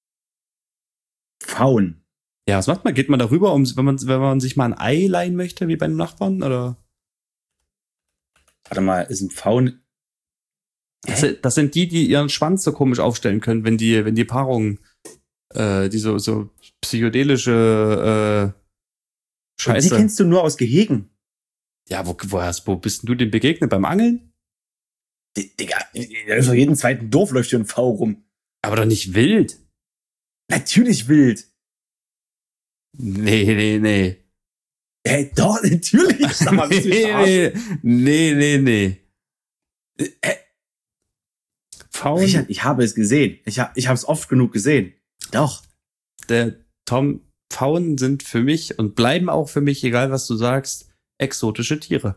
Pfauen. Ja, was macht man? Geht man darüber, um, wenn man, wenn man sich mal ein Ei leihen möchte, wie bei einem Nachbarn, oder? Warte mal, ist ein Pfauen. Das, das sind die, die ihren Schwanz so komisch aufstellen können, wenn die, wenn die Paarung, äh, die so, so psychedelische äh, Scheiße. Und die kennst du nur aus Gehegen. Ja, wo, wo, hast, wo bist denn du dem begegnet? Beim Angeln? Digga, also jeden zweiten Dorf läuft hier ein Pfau rum. Aber doch nicht wild. Natürlich wild. Nee, nee, nee. Hey, doch, natürlich. Sag mal, bist du nee, nee, nee, nee. Äh, Pfauen? Ich, ich habe es gesehen. Ich, hab, ich habe es oft genug gesehen. Doch. Der Tom, Pfauen sind für mich und bleiben auch für mich, egal was du sagst, exotische Tiere.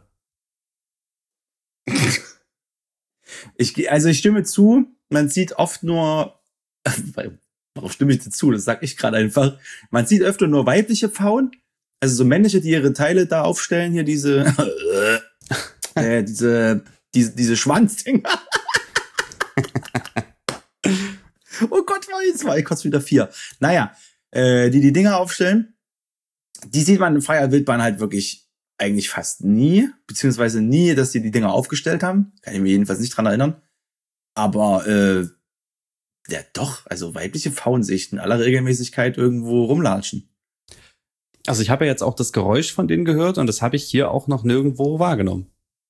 ich, also ich stimme zu, man sieht oft nur, warum stimme ich dazu? Das sag ich gerade einfach. Man sieht öfter nur weibliche Pfauen, also so männliche, die ihre Teile da aufstellen, hier diese, äh, diese, diese, diese Schwanzdinger. Oh Gott, war jetzt war ich kurz wieder vier. Naja, äh, die die Dinger aufstellen, die sieht man in freier Wildbahn halt wirklich eigentlich fast nie, beziehungsweise nie, dass die die Dinger aufgestellt haben. Kann ich mir jedenfalls nicht dran erinnern. Aber, äh, ja doch, also weibliche Pfauen sehe ich in aller Regelmäßigkeit irgendwo rumlatschen. Also ich habe ja jetzt auch das Geräusch von denen gehört und das habe ich hier auch noch nirgendwo wahrgenommen.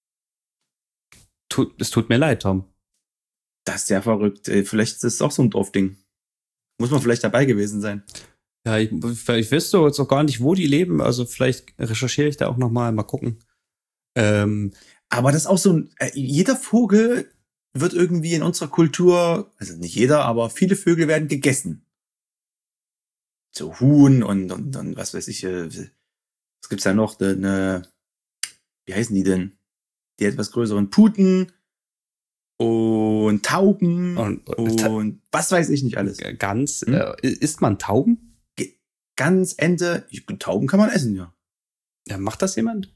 Tut, es tut mir leid, Tom. Das ist ja verrückt. Vielleicht ist es auch so ein Dorfding. Muss man vielleicht dabei gewesen sein. Ja, ich, ich wüsste jetzt auch gar nicht, wo die leben. Also vielleicht recherchiere ich da auch noch mal, mal gucken. Ähm, Aber das ist auch so ein, äh, jeder Vogel wird irgendwie in unserer Kultur, also nicht jeder, aber viele Vögel werden gegessen. So Huhn und, und, und was weiß ich, äh, was gibt's da noch? Eine, wie heißen die denn? Die etwas größeren Puten und Tauben und, und, und was weiß ich nicht alles. Gans, hm? äh, isst man Tauben? Ge- Gans, Ente, ich, Tauben kann man essen, ja. Ja, macht das jemand?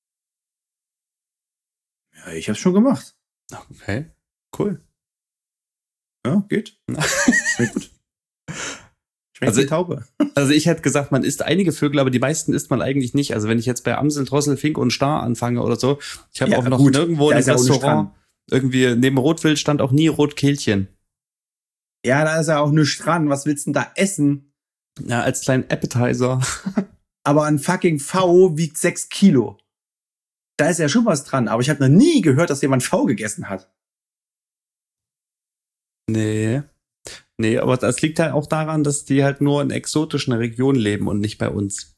Ja, ich hab's schon gemacht. Okay, cool. Ja, geht. Schmeckt gut. Schmeckt also, wie Taube. Also ich hätte gesagt, man isst einige Vögel, aber die meisten isst man eigentlich nicht. Also wenn ich jetzt bei Amsel, Drossel, Fink und Star anfange oder so, ich habe ja, auch noch gut, nirgendwo in einem ja Restaurant, irgendwie neben Rotwild stand auch nie Rotkehlchen. Ja, da ist ja auch nichts dran. Was willst du denn da essen? Ja, als kleinen Appetizer. Aber ein fucking V wiegt sechs Kilo. Da ist ja schon was dran. Aber ich habe noch nie gehört, dass jemand V gegessen hat. Nee. Nee, aber das liegt halt auch daran, dass die halt nur in exotischen Regionen leben und nicht bei uns.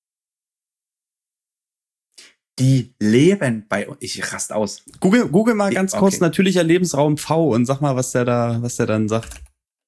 Die leben bei uns. Ich rast aus. Google, Google mal ganz okay. kurz natürlicher Lebensraum V und sag mal, was der da, was der dann sagt.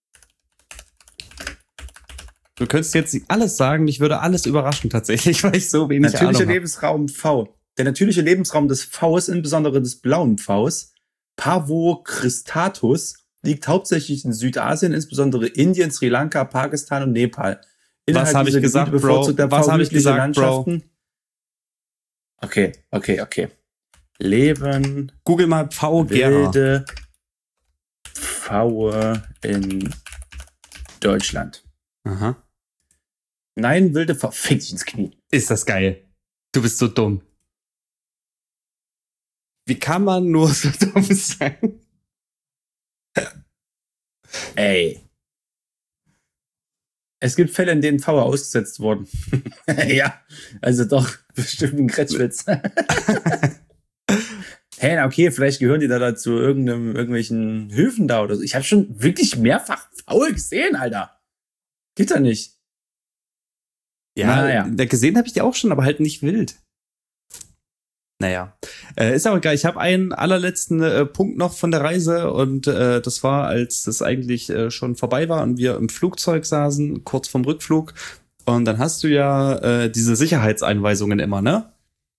Du könntest jetzt alles sagen, mich würde alles überraschen tatsächlich, weil ich so wenig Natürlicher Ahnung Lebensraum V. Der natürliche Lebensraum des Vs, insbesondere des blauen Vs, Pavocristatus, liegt hauptsächlich in Südasien, insbesondere Indien, Sri Lanka, Pakistan und Nepal. Innerhalb was habe ich gesagt, Bro? Was habe ich gesagt, Bro? Okay, okay, okay. Leben. Google mal V wilde Pfaue in Deutschland. Aha. Nein, wilde Pfaue. Fick dich ins Knie. Ist das geil. Du bist so dumm. Wie kann man nur so dumm sein? Ey. Es gibt Fälle, in denen Pfaue ausgesetzt wurden. Ja, also doch, bestimmt ein Kretschwitz. Hey, na okay, vielleicht gehören die da dazu irgendeinem, irgendwelchen Höfen da oder so. Ich habe schon wirklich mehrfach Pfaue gesehen, Alter. Geht doch nicht. Ja, naja. Gesehen habe ich die auch schon, aber halt nicht wild. Naja, äh, ist auch egal. Ich habe einen allerletzten äh, Punkt noch von der Reise und äh, das war, als es eigentlich äh, schon vorbei war und wir im Flugzeug saßen, kurz vorm Rückflug. Und dann hast du ja äh, diese Sicherheitseinweisungen immer, ne?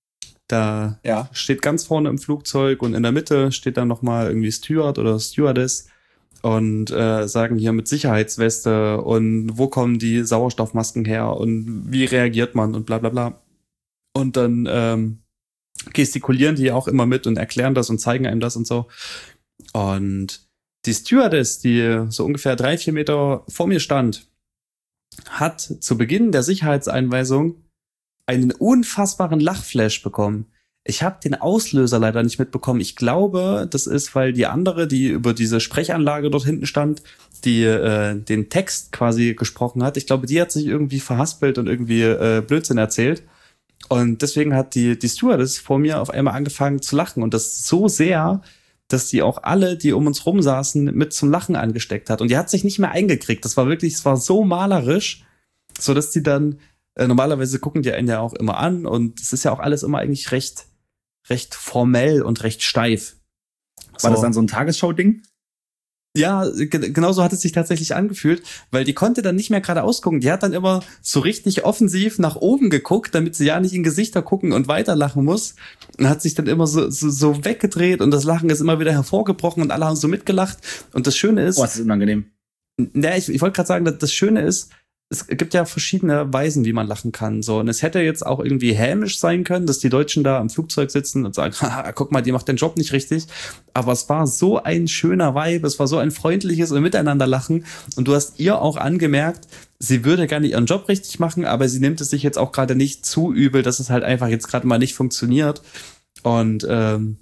Da ja. steht ganz vorne im Flugzeug und in der Mitte steht dann nochmal irgendwie Steward oder Stewardess und äh, sagen hier mit Sicherheitsweste und wo kommen die Sauerstoffmasken her und wie reagiert man und bla bla bla. Und dann ähm, gestikulieren die auch immer mit und erklären das und zeigen einem das und so. Und die Stewardess, die so ungefähr drei, vier Meter vor mir stand, hat zu Beginn der Sicherheitseinweisung einen unfassbaren Lachflash bekommen. Ich habe den Auslöser leider nicht mitbekommen. Ich glaube, das ist, weil die andere, die über diese Sprechanlage dort hinten stand, die äh, den Text quasi gesprochen hat, ich glaube, die hat sich irgendwie verhaspelt und irgendwie äh, Blödsinn erzählt. Und deswegen hat die, die Stewardess vor mir auf einmal angefangen zu lachen. Und das so sehr, dass die auch alle, die um uns rum saßen, mit zum Lachen angesteckt hat. Und die hat sich nicht mehr eingekriegt. Das war wirklich, es war so malerisch, so dass die dann, äh, normalerweise gucken die einen ja auch immer an. Und es ist ja auch alles immer eigentlich recht, recht formell und recht steif. War so. Das dann so ein Tagesschau-Ding? Ja, g- genau so hat es sich tatsächlich angefühlt, weil die konnte dann nicht mehr geradeaus gucken. Die hat dann immer so richtig offensiv nach oben geguckt, damit sie ja nicht in Gesichter gucken und weiterlachen muss. Und hat sich dann immer so, so, so weggedreht und das Lachen ist immer wieder hervorgebrochen und alle haben so mitgelacht. Und das Schöne ist... Oh, das ist unangenehm. Ja, ich, ich wollte gerade sagen, das Schöne ist, es gibt ja verschiedene Weisen, wie man lachen kann. So, und es hätte jetzt auch irgendwie hämisch sein können, dass die Deutschen da im Flugzeug sitzen und sagen, haha, guck mal, die macht den Job nicht richtig. Aber es war so ein schöner Vibe, es war so ein freundliches und Miteinanderlachen. Und du hast ihr auch angemerkt, sie würde gar nicht ihren Job richtig machen, aber sie nimmt es sich jetzt auch gerade nicht zu übel, dass es halt einfach jetzt gerade mal nicht funktioniert. Und ähm,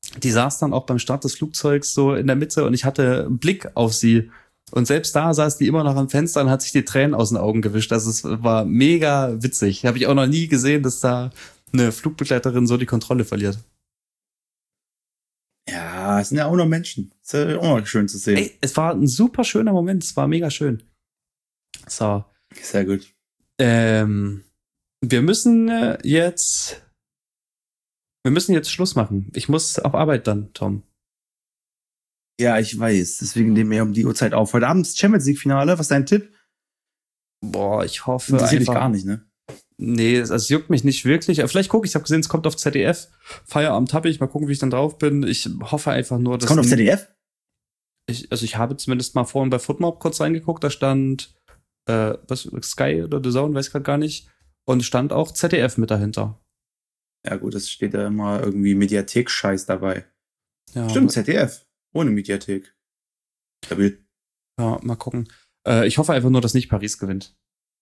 die saß dann auch beim Start des Flugzeugs so in der Mitte und ich hatte einen Blick auf sie. Und selbst da saß die immer noch am Fenster und hat sich die Tränen aus den Augen gewischt. Also es war mega witzig. Habe ich auch noch nie gesehen, dass da eine Flugbegleiterin so die Kontrolle verliert. Ja, es sind ja auch noch Menschen. Es ist ja auch noch schön zu sehen. Ey, es war ein super schöner Moment. Es war mega schön. So. Sehr gut. Ähm, wir müssen äh, jetzt wir müssen jetzt Schluss machen. Ich muss auf Arbeit dann, Tom. Ja, ich weiß. Deswegen nehmen wir um die Uhrzeit auf. Heute Abend ist Champions League Finale. Was ist dein Tipp? Boah, ich hoffe Interessiert dich einfach... gar nicht, ne? Nee, es, es juckt mich nicht wirklich. Aber vielleicht gucke ich, ich habe gesehen, es kommt auf Z D F. Feierabend habe ich, mal gucken, wie ich dann drauf bin. Ich hoffe einfach nur, dass... Es kommt auf Z D F? Ich, also ich habe zumindest mal vorhin bei Footmob kurz reingeguckt, da stand äh, was, Sky oder The Zone, weiß ich gerade gar nicht. Und stand auch Z D F mit dahinter. Ja gut, es steht da immer irgendwie Mediathek-Scheiß dabei. Ja, Stimmt, Z D F. Ohne Mediathek. Stabil. Ja, mal gucken. Äh, ich hoffe einfach nur, dass nicht Paris gewinnt.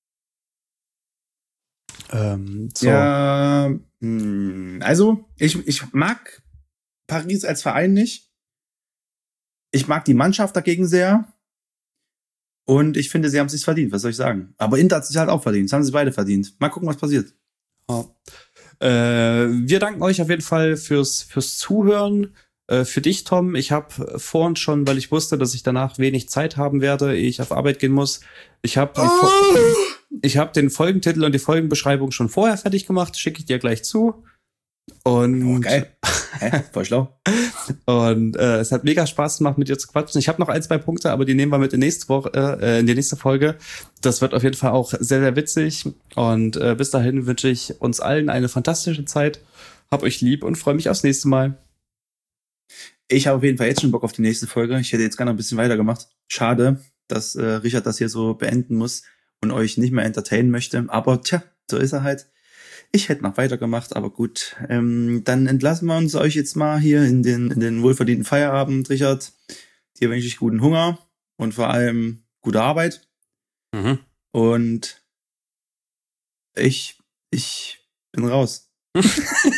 Ähm, so. Ja, mh, also ich, ich mag Paris als Verein nicht. Ich mag die Mannschaft dagegen sehr. Und ich finde, sie haben es sich verdient, was soll ich sagen. Aber Inter hat sich halt auch verdient. Das haben sie beide verdient. Mal gucken, was passiert. Ja. Äh, wir danken euch auf jeden Fall fürs, fürs Zuhören. Äh, für dich, Tom. Ich habe vorhin schon, weil ich wusste, dass ich danach wenig Zeit haben werde, ehe ich auf Arbeit gehen muss. Ich habe oh. ich habe den Folgentitel und die Folgenbeschreibung schon vorher fertig gemacht. Schicke ich dir gleich zu. Und oh, geil. Hä? Voll schlau. Und äh, es hat mega Spaß gemacht, mit dir zu quatschen. Ich habe noch ein, zwei Punkte, aber die nehmen wir mit in nächste Woche, äh, in die nächste Folge. Das wird auf jeden Fall auch sehr, sehr witzig. Und äh, bis dahin wünsche ich uns allen eine fantastische Zeit. Hab euch lieb und freue mich aufs nächste Mal. Ich habe auf jeden Fall jetzt schon Bock auf die nächste Folge. Ich hätte jetzt gerne ein bisschen weitergemacht. Schade, dass äh, Richard das hier so beenden muss und euch nicht mehr entertainen möchte. Aber tja, so ist er halt. Ich hätte noch weitergemacht, aber gut. Ähm, dann entlassen wir uns euch jetzt mal hier in den, in den wohlverdienten Feierabend, Richard. Dir wünsche ich guten Hunger und vor allem gute Arbeit. Mhm. Und ich, ich bin raus.